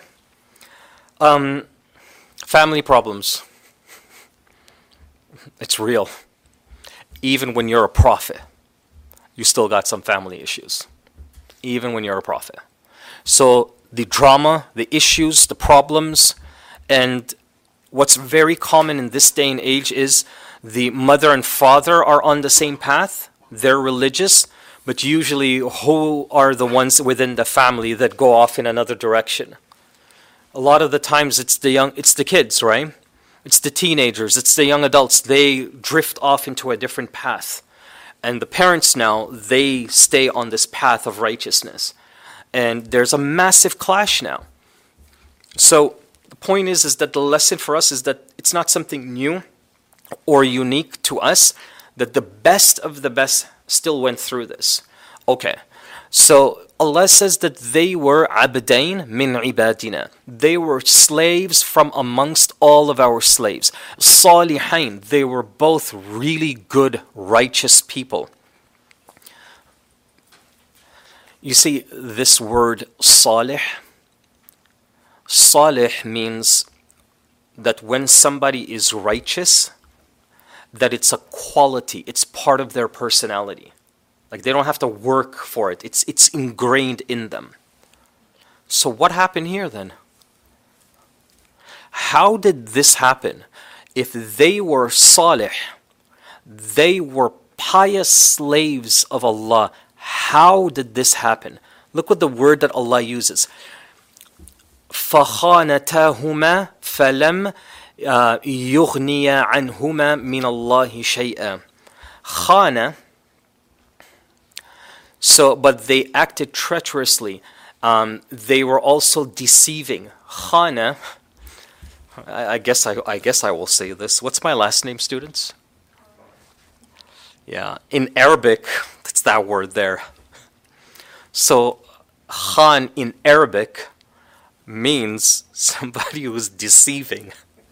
Speaker 2: Family problems. It's real. Even when you're a prophet, you still got some family issues. Even when you're a prophet. So the drama, the issues, the problems, and what's very common in this day and age is the mother and father are on the same path. They're religious, but usually who are the ones within the family that go off in another direction? A lot of the times it's the kids, right? It's the teenagers, it's the young adults. They drift off into a different path. And the parents now, they stay on this path of righteousness. And there's a massive clash now. So the point is that the lesson for us is that it's not something new or unique to us, that the best of the best still went through this. Okay, so Allah says that they were abdain min ibadina. They were slaves from amongst all of our slaves. Salihain, they were both really good, righteous people. You see, this word salih, salih means that when somebody is righteous, that it's a quality, it's part of their personality. Like they don't have to work for it. It's ingrained in them. So what happened here then? How did this happen? If they were salih, they were pious slaves of Allah, how did this happen? Look what the word that Allah uses. فَخَانَتَاهُمَا فَلَمْ يُغْنِيَا عَنْهُمَا مِنَ اللَّهِ شَيْئًا. Khana. So, but they acted treacherously. They were also deceiving. Khana. I guess I will say this. What's my last name, students? Yeah, in Arabic, it's that word there. So, khan in Arabic means somebody who's deceiving.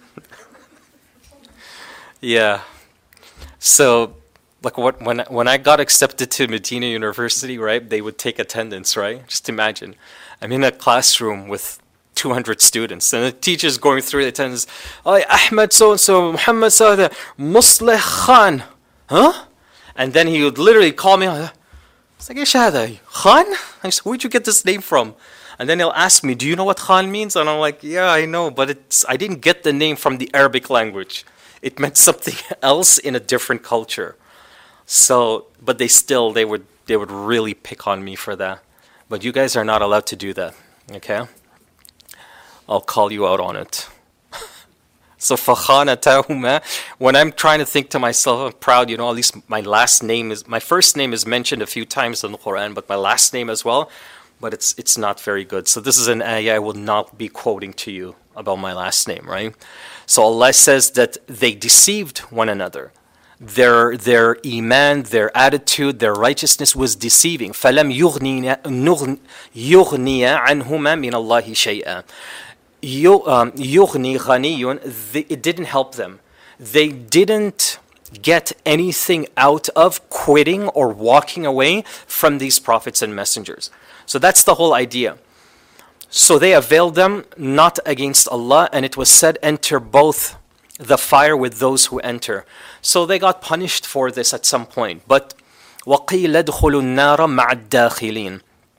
Speaker 2: Yeah. So, like when I got accepted to Medina University, right, they would take attendance, right? Just imagine. I'm in a classroom with 200 students, and the teacher's going through the attendance. Oh, Ahmed so-and-so, Muhammad so Musleh Khan. Huh? And then he would literally call me. It's like, Ish hada? Khan? I said, where'd you get this name from? And then he'll ask me, do you know what Khan means? And I'm like, yeah, I know, but I didn't get the name from the Arabic language. It meant something else in a different culture. So, but they would really pick on me for that. But you guys are not allowed to do that, okay? I'll call you out on it. So, فَخَانَتَاهُمَا, when I'm trying to think to myself, I'm proud, at least my first name is mentioned a few times in the Quran, but my last name as well, but it's not very good. So this is an ayah I will not be quoting to you about my last name, right? So Allah says that they deceived one another. Their iman, their attitude, their righteousness was deceiving. فَلَمْ يُغْنِيَ عَنْهُمَا مِنَ اللَّهِ شَيْئًا. يُغْنِي غَنِيٌّ, it didn't help them. They didn't get anything out of quitting or walking away from these prophets and messengers. So that's the whole idea. So they availed them not against Allah, and it was said, enter both the fire with those who enter. So they got punished for this at some point. But وَقِيلَ ادْخُلُوا النَّارَ مَعَ الدَّاخِلِينَ.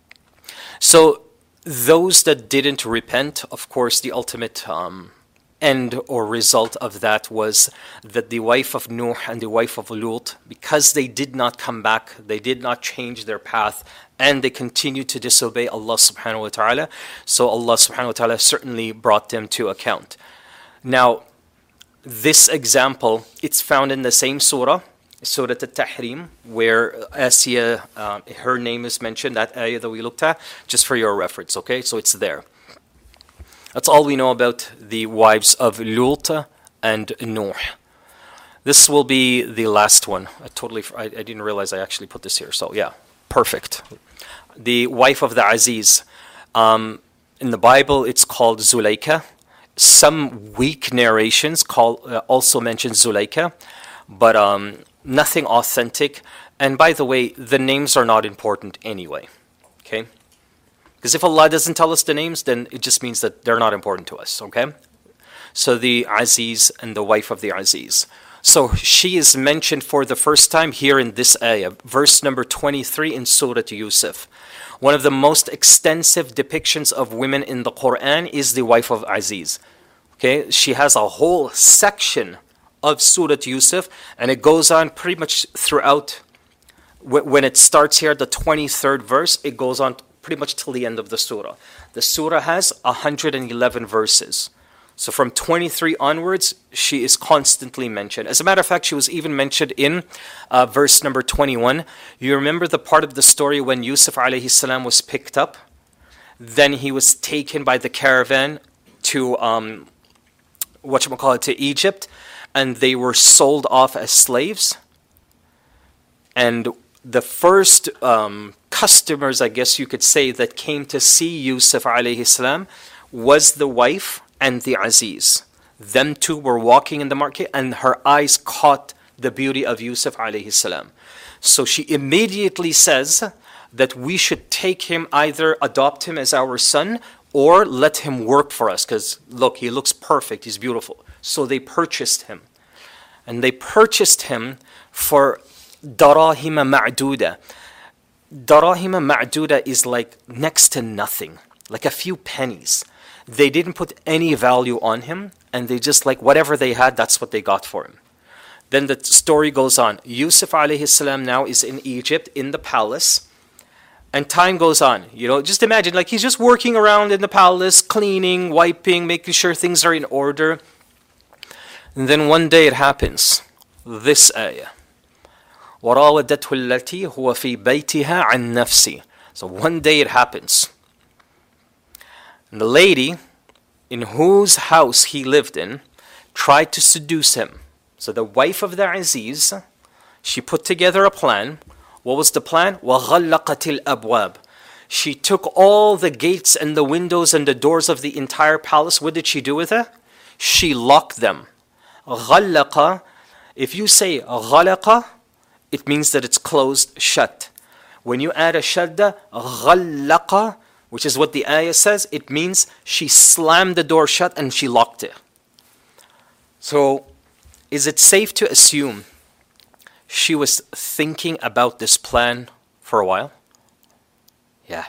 Speaker 2: So those that didn't repent, of course, the ultimate end or result of that was that the wife of Nuh and the wife of Lut, because they did not come back, they did not change their path, and they continued to disobey Allah subhanahu wa ta'ala, so Allah subhanahu wa ta'ala certainly brought them to account. Now, this example, it's found in the same surah, Surah Al-Tahrim, where Asiya, her name is mentioned, that ayah that we looked at, just for your reference, okay? So it's there. That's all we know about the wives of Lut and Nuh. This will be the last one. I didn't realize I actually put this here, so yeah, perfect. The wife of the Aziz. In the Bible, it's called Zulayka. Some weak narrations also mention Zulayka, but nothing authentic. And by the way, the names are not important anyway. Okay? Because if Allah doesn't tell us the names, then it just means that they're not important to us. Okay? So the Aziz and the wife of the Aziz. So she is mentioned for the first time here in this ayah, verse number 23 in Surah Yusuf. One of the most extensive depictions of women in the Quran is the wife of Aziz. Okay, she has a whole section of Surah Yusuf, and it goes on pretty much throughout. When it starts here, the 23rd verse, it goes on pretty much till the end of the surah. The surah has 111 verses. So from 23 onwards, she is constantly mentioned. As a matter of fact, she was even mentioned in verse number 21. You remember the part of the story when Yusuf alayhi salam was picked up? Then he was taken by the caravan to to Egypt, and they were sold off as slaves. And the first customers, I guess you could say, that came to see Yusuf alayhi salam was the wife and the Aziz. Them two were walking in the market, and her eyes caught the beauty of Yusuf alayhi salam. So she immediately says that we should take him, either adopt him as our son, or let him work for us, because look, he looks perfect, he's beautiful. So they purchased him. And they purchased him for darahima ma'duda. Darahima ma'duda is like next to nothing, like a few pennies. They didn't put any value on him, and they just like whatever they had, that's what they got for him. Then the story goes on. Yusuf alayhi salam now is in Egypt, in the palace, and time goes on. You know, just imagine, like he's just working around in the palace, cleaning, wiping, making sure things are in order. And then one day it happens. This ayah. وَرَاوَدَتْهُ الَّتِي هُوَ فِي بَيْتِهَا عَنْ نَفْسِهِ. So one day it happens. And the lady in whose house he lived in tried to seduce him. So the wife of the Aziz, she put together a plan. What was the plan? وَغَلَّقَتِ الْأَبْوَابِ. She took all the gates and the windows and the doors of the entire palace. What did she do with it? She locked them. غَلَّقَ. If you say غَلَقَ, it means that it's closed, shut. When you add a shadda, غَلَّقَ, which is what the ayah says, it means she slammed the door shut and she locked it. So, is it safe to assume she was thinking about this plan for a while? Yeah.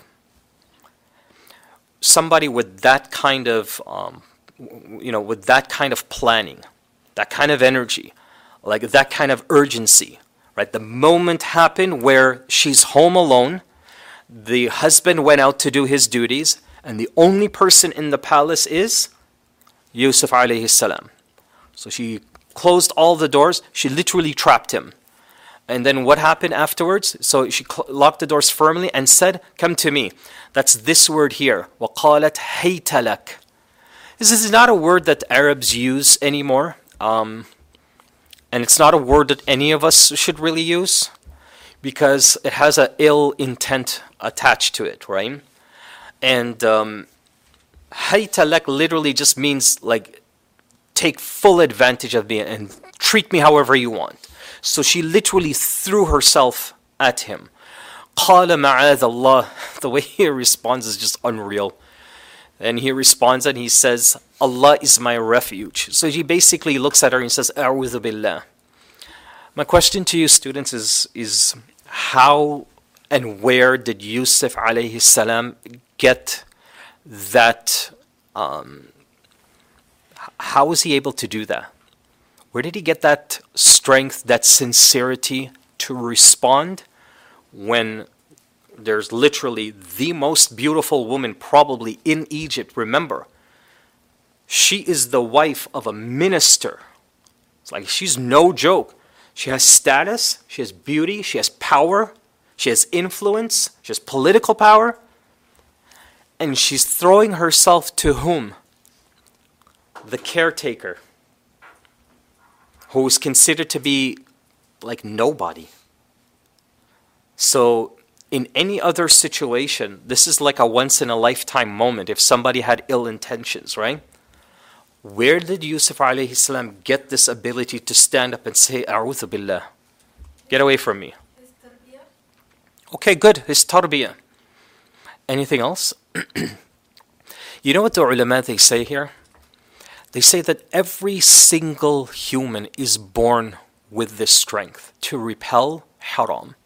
Speaker 2: Somebody with that kind of, with that kind of planning, that kind of energy, like that kind of urgency, right? The moment happened where she's home alone, the husband went out to do his duties, and the only person in the palace is Yusuf alayhi salam. So she closed all the doors, she literally trapped him. And then what happened afterwards? So she locked the doors firmly and said, "Come to me." That's this word here. وَقَالَتْ هَيْتَ لَكَ. This is not a word that Arabs use anymore. And it's not a word that any of us should really use, because it has an ill intent attached to it, right? And hayta lak literally just means like take full advantage of me and treat me however you want. So she literally threw herself at him. قَالَ مَعَاذَ اللَّهِ. The way he responds is just unreal. And he responds and he says, Allah is my refuge. So he basically looks at her and says, A'udhu billah. My question to you students is how and where did Yusuf alayhi salam get that, how was he able to do that? Where did he get that strength, that sincerity to respond when there's literally the most beautiful woman probably in Egypt? Remember, she is the wife of a minister. It's like she's no joke. She has status, she has beauty, she has power, she has influence, she has political power. And she's throwing herself to whom? The caretaker, who is considered to be like nobody. So in any other situation, this is like a once in a lifetime moment if somebody had ill intentions, right? Where did Yusuf alayhi salam get this ability to stand up and say, A'udhu billah? Get away from me.
Speaker 4: His tarbiyah.
Speaker 2: Okay, good. His tarbiyah. Anything else? You know what the ulama they say here? They say that every single human is born with this strength to repel haram.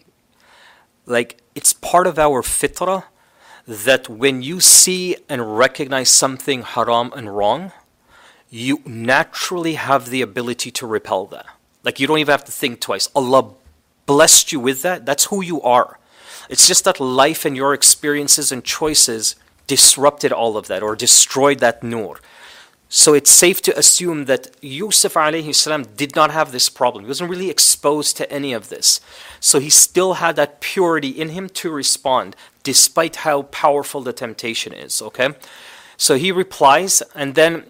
Speaker 2: Like, it's part of our fitrah that when you see and recognize something haram and wrong, you naturally have the ability to repel that. Like, you don't even have to think twice. Allah blessed you with that. That's who you are. It's just that life and your experiences and choices disrupted all of that or destroyed that nur. So it's safe to assume that Yusuf alayhi salam did not have this problem. He wasn't really exposed to any of this. So he still had that purity in him to respond, despite how powerful the temptation is, okay? So he replies, and then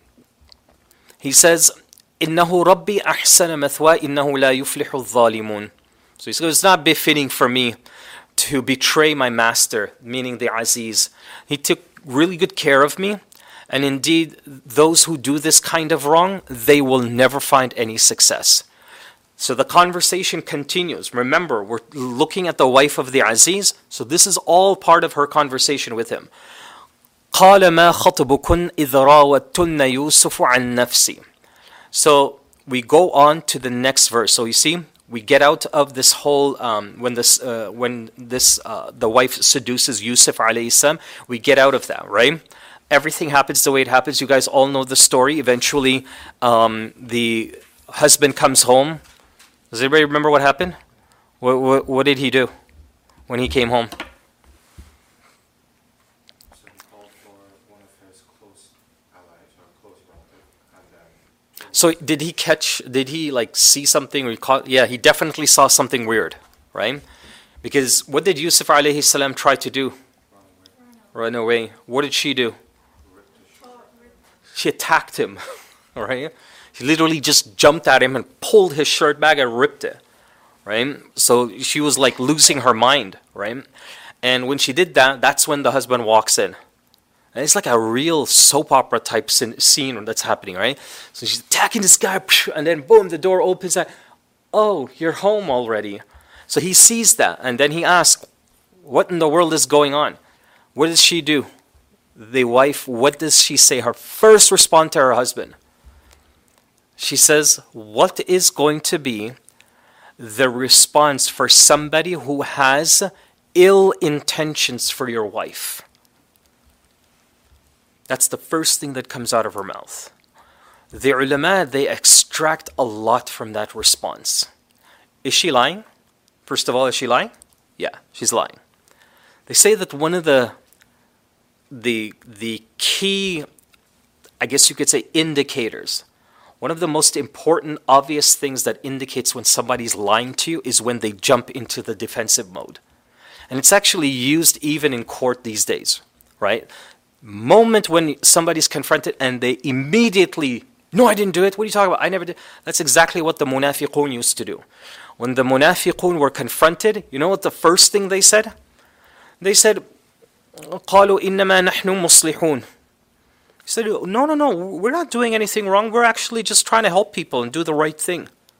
Speaker 2: he says, إِنَّهُ رَبِّي أَحْسَنَ مَثْوَى إِنَّهُ لَا يُفْلِحُ الظَّالِمُونَ. So he says, it's not befitting for me to betray my master, meaning the Aziz. He took really good care of me. And indeed, those who do this kind of wrong, they will never find any success. So the conversation continues. Remember, we're looking at the wife of the Aziz. So this is all part of her conversation with him. قَالَ مَا خَطْبُكُنْ إِذْ رَاوَدتُّنَّ يُوسُفُ عَنْ نَفْسِي. So we go on to the next verse. So you see, we get out of this whole, when the wife seduces Yusuf alayhi salam, we get out of that, right? Everything happens the way it happens. You guys all know the story. Eventually, the husband comes home. Does anybody remember what happened? What did he do when he came home?
Speaker 3: So he called for one of his close allies or close relative, and
Speaker 2: So did he like see something or he caught? Yeah, he definitely saw something weird, right? Because what did Yusuf alayhi salam try to do? Run away. What did she do? She attacked him, right? She literally just jumped at him and pulled his shirt back and ripped it, right? So she was like losing her mind, right? And when she did that, that's when the husband walks in. And it's like a real soap opera type scene that's happening, right? So she's attacking this guy, and then boom, the door opens. Like, oh, you're home already. So he sees that, and then he asks, what in the world is going on? What does she do? The wife, what does she say? Her first response to her husband. She says, what is going to be the response for somebody who has ill intentions for your wife? That's the first thing that comes out of her mouth. The ulama, they extract a lot from that response. Is she lying? First of all, is she lying? Yeah, she's lying. They say that one of the key, I guess you could say, indicators, one of the most important, obvious things that indicates when somebody's lying to you is when they jump into the defensive mode. And it's actually used even in court these days, right? Moment when somebody's confronted and they immediately, no, I didn't do it. What are you talking about? I never did. That's exactly what the munafiqun used to do. When the munafiqun were confronted, you know what the first thing they said? They said, قالوا إنما نحن مصلحون. He said, no, we're not doing anything wrong. We're actually just trying to help people and do the right thing.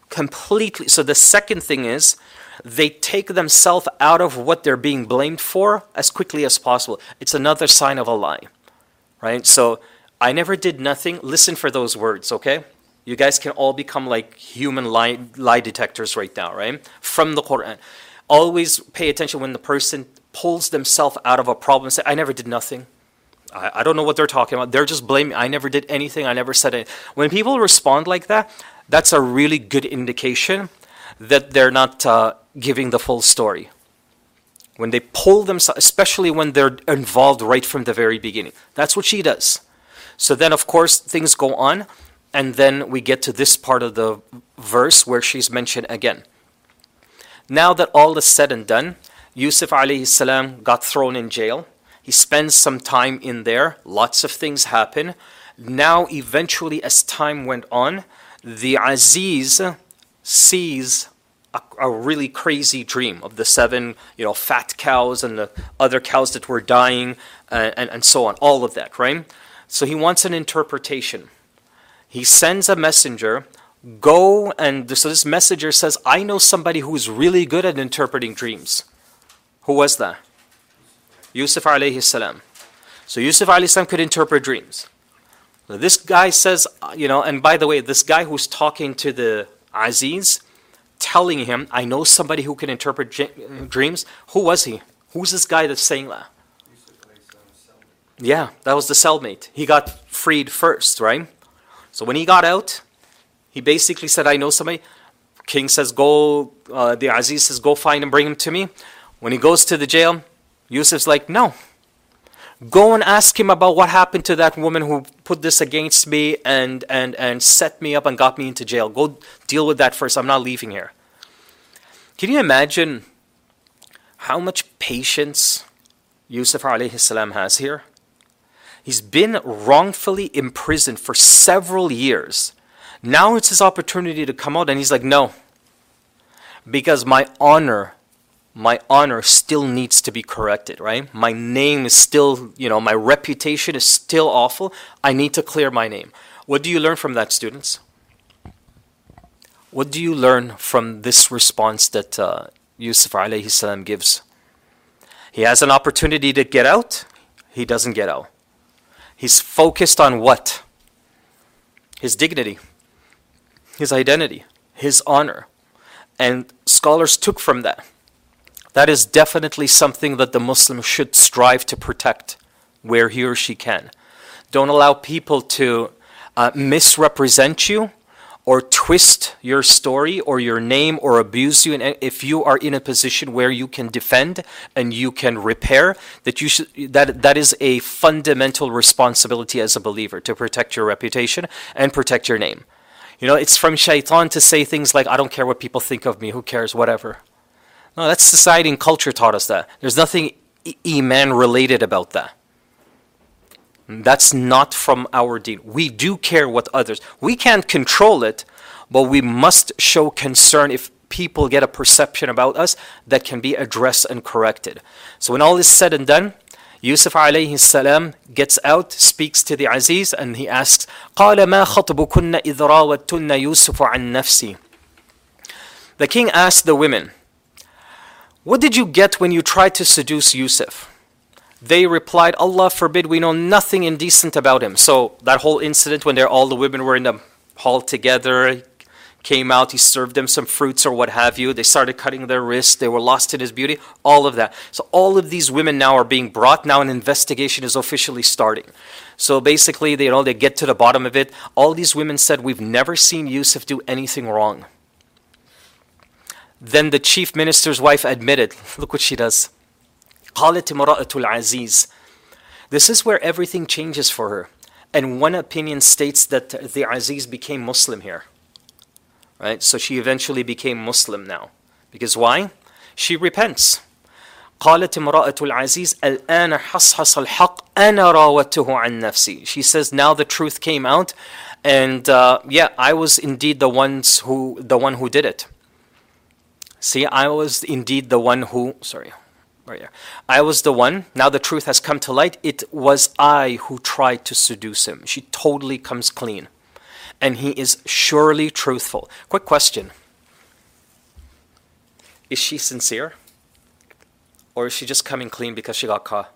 Speaker 2: Completely. So the second thing is, they take themselves out of what they're being blamed for as quickly as possible. It's another sign of a lie, right? So I never did nothing. Listen for those words, okay? You guys can all become like human lie detectors right now, right? From the Quran. Always pay attention when the person pulls themselves out of a problem and say, I never did nothing. I don't know what they're talking about. They're just blaming, I never did anything. I never said anything. When people respond like that, that's a really good indication that they're not giving the full story. When they pull themselves, especially when they're involved right from the very beginning. That's what she does. So then, of course, things go on, and then we get to this part of the verse where she's mentioned again. Now that all is said and done, Yusuf alayhi salam got thrown in jail. He spends some time in there. Lots of things happen. Now, eventually, as time went on, the Aziz sees a really crazy dream of the 7, fat cows and the other cows that were dying and so on. All of that, right? So he wants an interpretation. He sends a messenger, go and, so this messenger says, I know somebody who's really good at interpreting dreams. Who was that? Yusuf alayhi salam. So Yusuf alayhi salam could interpret dreams. This guy says, and by the way, this guy who's talking to the Aziz, telling him, I know somebody who can interpret dreams. Who was he? Who's this guy that's saying that? Yeah, that was the cellmate. He got freed first, right? So when he got out, he basically said, I know somebody. King says, go, the Aziz says, go find him, bring him to me. When he goes to the jail, Yusuf's like, no. Go and ask him about what happened to that woman who put this against me and set me up and got me into jail. Go deal with that first. I'm not leaving here. Can you imagine how much patience Yusuf alayhi salam has here? He's been wrongfully imprisoned for several years. Now it's his opportunity to come out, and he's like, no. Because my honor still needs to be corrected, right? My name is still, my reputation is still awful. I need to clear my name. What do you learn from that, students? What do you learn from this response that Yusuf alayhi salam gives? He has an opportunity to get out. He doesn't get out. He's focused on what? His dignity, his identity, his honor. And scholars took from that. That is definitely something that the Muslim should strive to protect where he or she can. Don't allow people to misrepresent you or twist your story or your name or abuse you. And if you are in a position where you can defend and you can repair, that is a fundamental responsibility as a believer, to protect your reputation and protect your name. It's from shaitan to say things like, I don't care what people think of me, who cares, whatever. No, that's society and culture taught us that. There's nothing iman related about that. That's not from our deen. We do care what others. We can't control it, but we must show concern if people get a perception about us that can be addressed and corrected. So when all is said and done, Yusuf alayhi salam gets out, speaks to the Aziz, and he asks, قَالَ مَا خَطْبُكُنَّ إِذْ رَاوَدتُّنَّ يُوسُفَ عَنْ نَفْسِي. The king asked the women, what did you get when you tried to seduce Yusuf? They replied, Allah forbid, we know nothing indecent about him. So that whole incident when all the women were in the hall together, he came out, he served them some fruits or what have you. They started cutting their wrists. They were lost in his beauty. All of that. So all of these women now are being brought. Now an investigation is officially starting. So basically, they get to the bottom of it. All these women said, we've never seen Yusuf do anything wrong. Then the chief minister's wife admitted, look what she does. قالت امرأة العزيز. This is where everything changes for her. And one opinion states that the Aziz became Muslim here. Right? So she eventually became Muslim now. Because why? She repents. قالت امرأة العزيز الآن حصحص الحق أنا راودته عن نفسي. She says, now the truth came out, and I was indeed the one who did it. See, I was indeed the one who, I was the one, now the truth has come to light, it was I who tried to seduce him. She totally comes clean. and he is surely truthful. Quick question. Is she sincere? Or is she just coming clean because she got caught?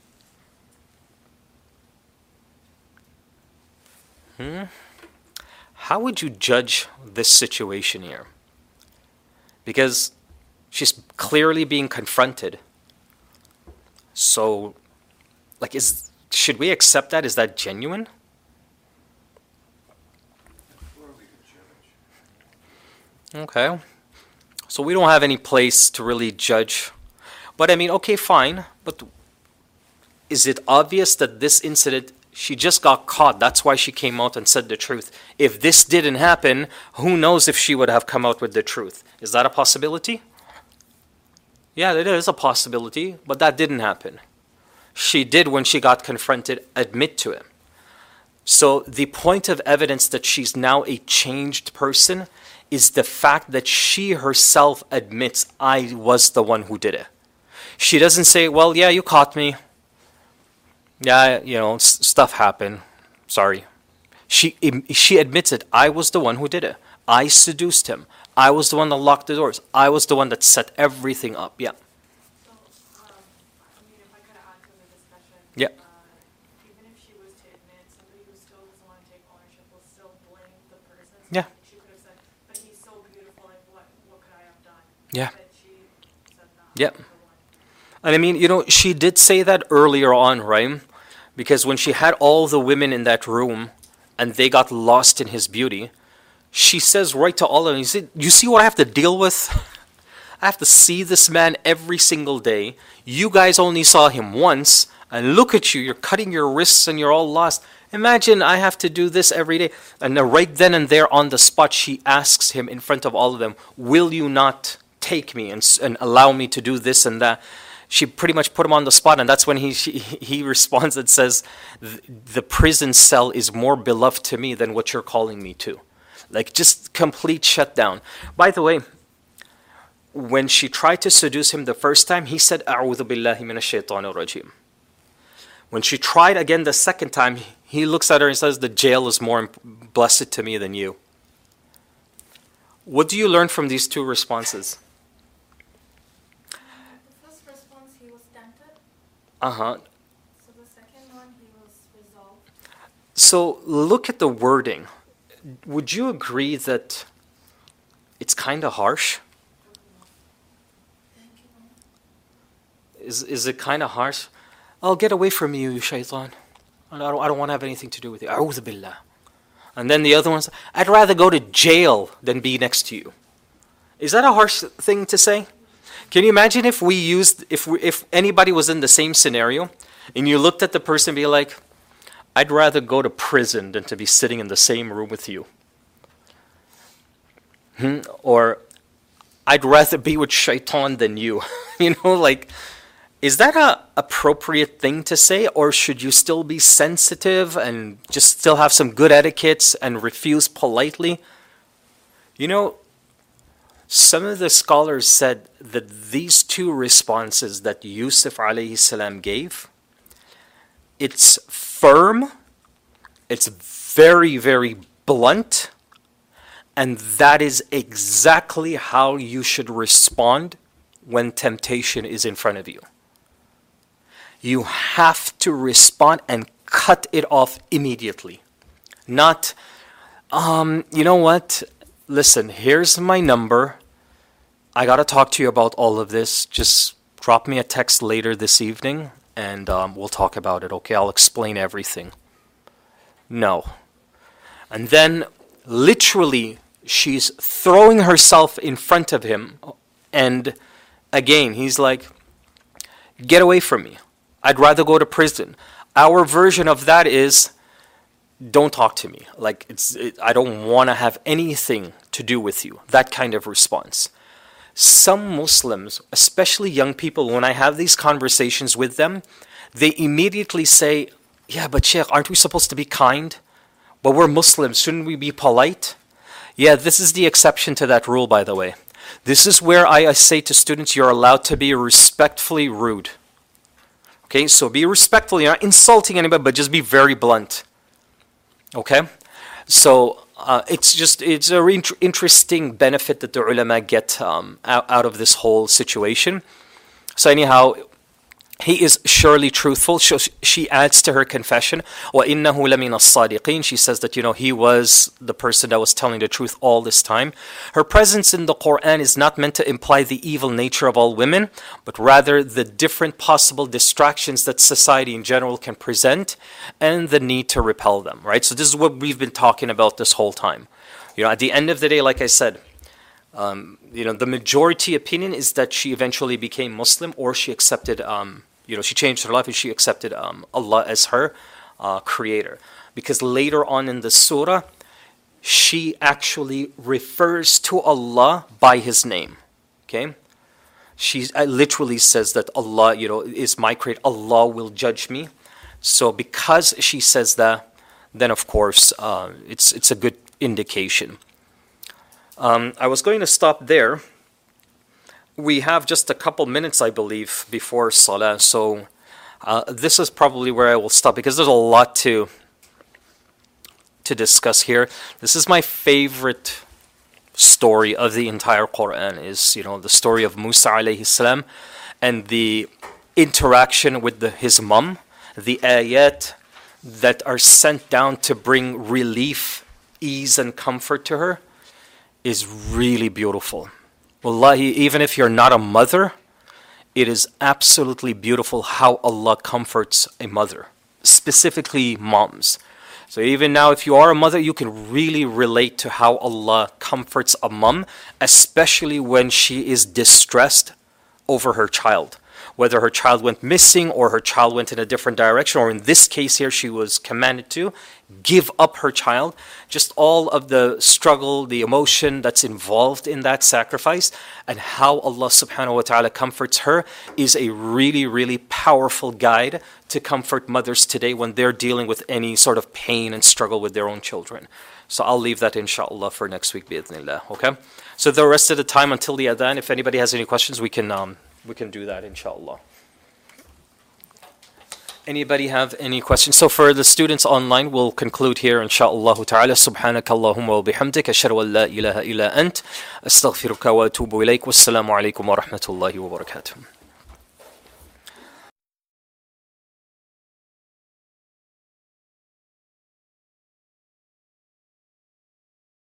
Speaker 2: How would you judge this situation here? Because she's clearly being confronted. So, like, should we accept that? Is that genuine? Okay. So we don't have any place to really judge. But I mean, okay, fine. But is it obvious that this incident, she just got caught? That's why she came out and said the truth. If this didn't happen, who knows if she would have come out with the truth? Is that a possibility? Yeah, it is a possibility, but that didn't happen. She did, when she got confronted, admit to it. So the point of evidence that she's now a changed person is the fact that she herself admits, I was the one who did it. She doesn't say, well, yeah, you caught me. Yeah, stuff happened. Sorry. She admits it. I was the one who did it. I seduced him. I was the one that locked the doors. I was the one that set everything up. Yeah.
Speaker 5: So, I mean, if I could add to the discussion.
Speaker 2: Yeah.
Speaker 5: Even if she was to admit, somebody who still doesn't want to take ownership will still blame the person. So
Speaker 2: Yeah.
Speaker 5: She could have said, but he's so beautiful, like, what could I have done?
Speaker 2: Yeah.
Speaker 5: But she said that.
Speaker 2: Yeah. And I mean, she did say that earlier on, right? Because when she had all the women in that room and they got lost in his beauty, she says right to all of them, you see what I have to deal with? I have to see this man every single day. You guys only saw him once, and look at you, you're cutting your wrists and you're all lost. Imagine I have to do this every day. And right then and there on the spot, she asks him in front of all of them, will you not take me and allow me to do this and that? She pretty much put him on the spot, and that's when he responds and says, the prison cell is more beloved to me than what you're calling me to. Like, just complete shutdown. By the way, when she tried to seduce him the first time, he said, أعوذ بالله من الشيطان الرجيم. When she tried again the second time, he looks at her and says, the jail is more blessed to me than you. What do you learn from these two responses?
Speaker 4: The first response, he was tempted.
Speaker 2: Uh-huh.
Speaker 4: So the second one, he was resolved.
Speaker 2: So look at the wording. Would you agree that it's kind of harsh? Is it kind of harsh? I'll get away from you, you shaitan. I don't want to have anything to do with you. A'udhu billah. And then the other one's, I'd rather go to jail than be next to you. Is that a harsh thing to say? Can you imagine if if anybody was in the same scenario and you looked at the person and be like, I'd rather go to prison than to be sitting in the same room with you. Or, I'd rather be with shaitan than you. Is that a appropriate thing to say? Or should you still be sensitive and just still have some good etiquettes and refuse politely? Some of the scholars said that these two responses that Yusuf alayhi salam gave, it's firm, it's very, very blunt, and that is exactly how you should respond when temptation is in front of you. You have to respond and cut it off immediately. Not, you know what? Listen, here's my number. I got to talk to you about all of this. Just drop me a text later this evening and we'll talk about it, okay? I'll explain everything. No. And then, literally, she's throwing herself in front of him. And again, he's like, get away from me. I'd rather go to prison. Our version of that is, don't talk to me. I don't want to have anything to do with you. That kind of response. Some Muslims, especially young people, when I have these conversations with them, they immediately say, yeah, but Sheikh, aren't we supposed to be kind? But we're Muslims, shouldn't we be polite? Yeah, this is the exception to that rule, by the way. This is where I say to students, you're allowed to be respectfully rude. Okay, so be respectful. You're not insulting anybody, but just be very blunt. Okay? So, it's an interesting benefit that the ulama get out of this whole situation. So anyhow, he is surely truthful. She adds to her confession, وَإِنَّهُ لَمِنَ الصَّادِقِينَ. She says that, he was the person that was telling the truth all this time. Her presence in the Quran is not meant to imply the evil nature of all women, but rather the different possible distractions that society in general can present and the need to repel them, right? So this is what we've been talking about this whole time. At the end of the day, like I said, the majority opinion is that she eventually became Muslim, or she accepted, she changed her life and she accepted Allah as her creator. Because later on in the surah, she actually refers to Allah by His name. Okay? She literally says that Allah, is my creator. Allah will judge me. So because she says that, then of course, it's a good indication. I was going to stop there. We have just a couple minutes, I believe, before Salah. So this is probably where I will stop, because there's a lot to discuss here. This is my favorite story of the entire Quran, is the story of Musa alayhi salam and the interaction with his mom, the ayat that are sent down to bring relief, ease and comfort to her, is really beautiful. Wallahi, even if you're not a mother, it is absolutely beautiful how Allah comforts a mother, specifically moms. So even now, if you are a mother, you can really relate to how Allah comforts a mom, especially when she is distressed over her child. Whether her child went missing or her child went in a different direction, or in this case here, she was commanded to give up her child. Just all of the struggle, the emotion that's involved in that sacrifice, and how Allah subhanahu wa ta'ala comforts her is a really, really powerful guide to comfort mothers today when they're dealing with any sort of pain and struggle with their own children. So I'll leave that inshallah for next week, bi'idhnillah. Okay? So the rest of the time until the adhan, if anybody has any questions, we can do that inshallah. Anybody have any questions? So for the students online, we'll conclude here inshallah ta'ala. Subhanakallahumma wa bihamdik, ashhadu an la ilaha illa ant, astaghfiruka wa atubu ilayk. Wassalamu alaikum wa rahmatullahi wa barakatuh.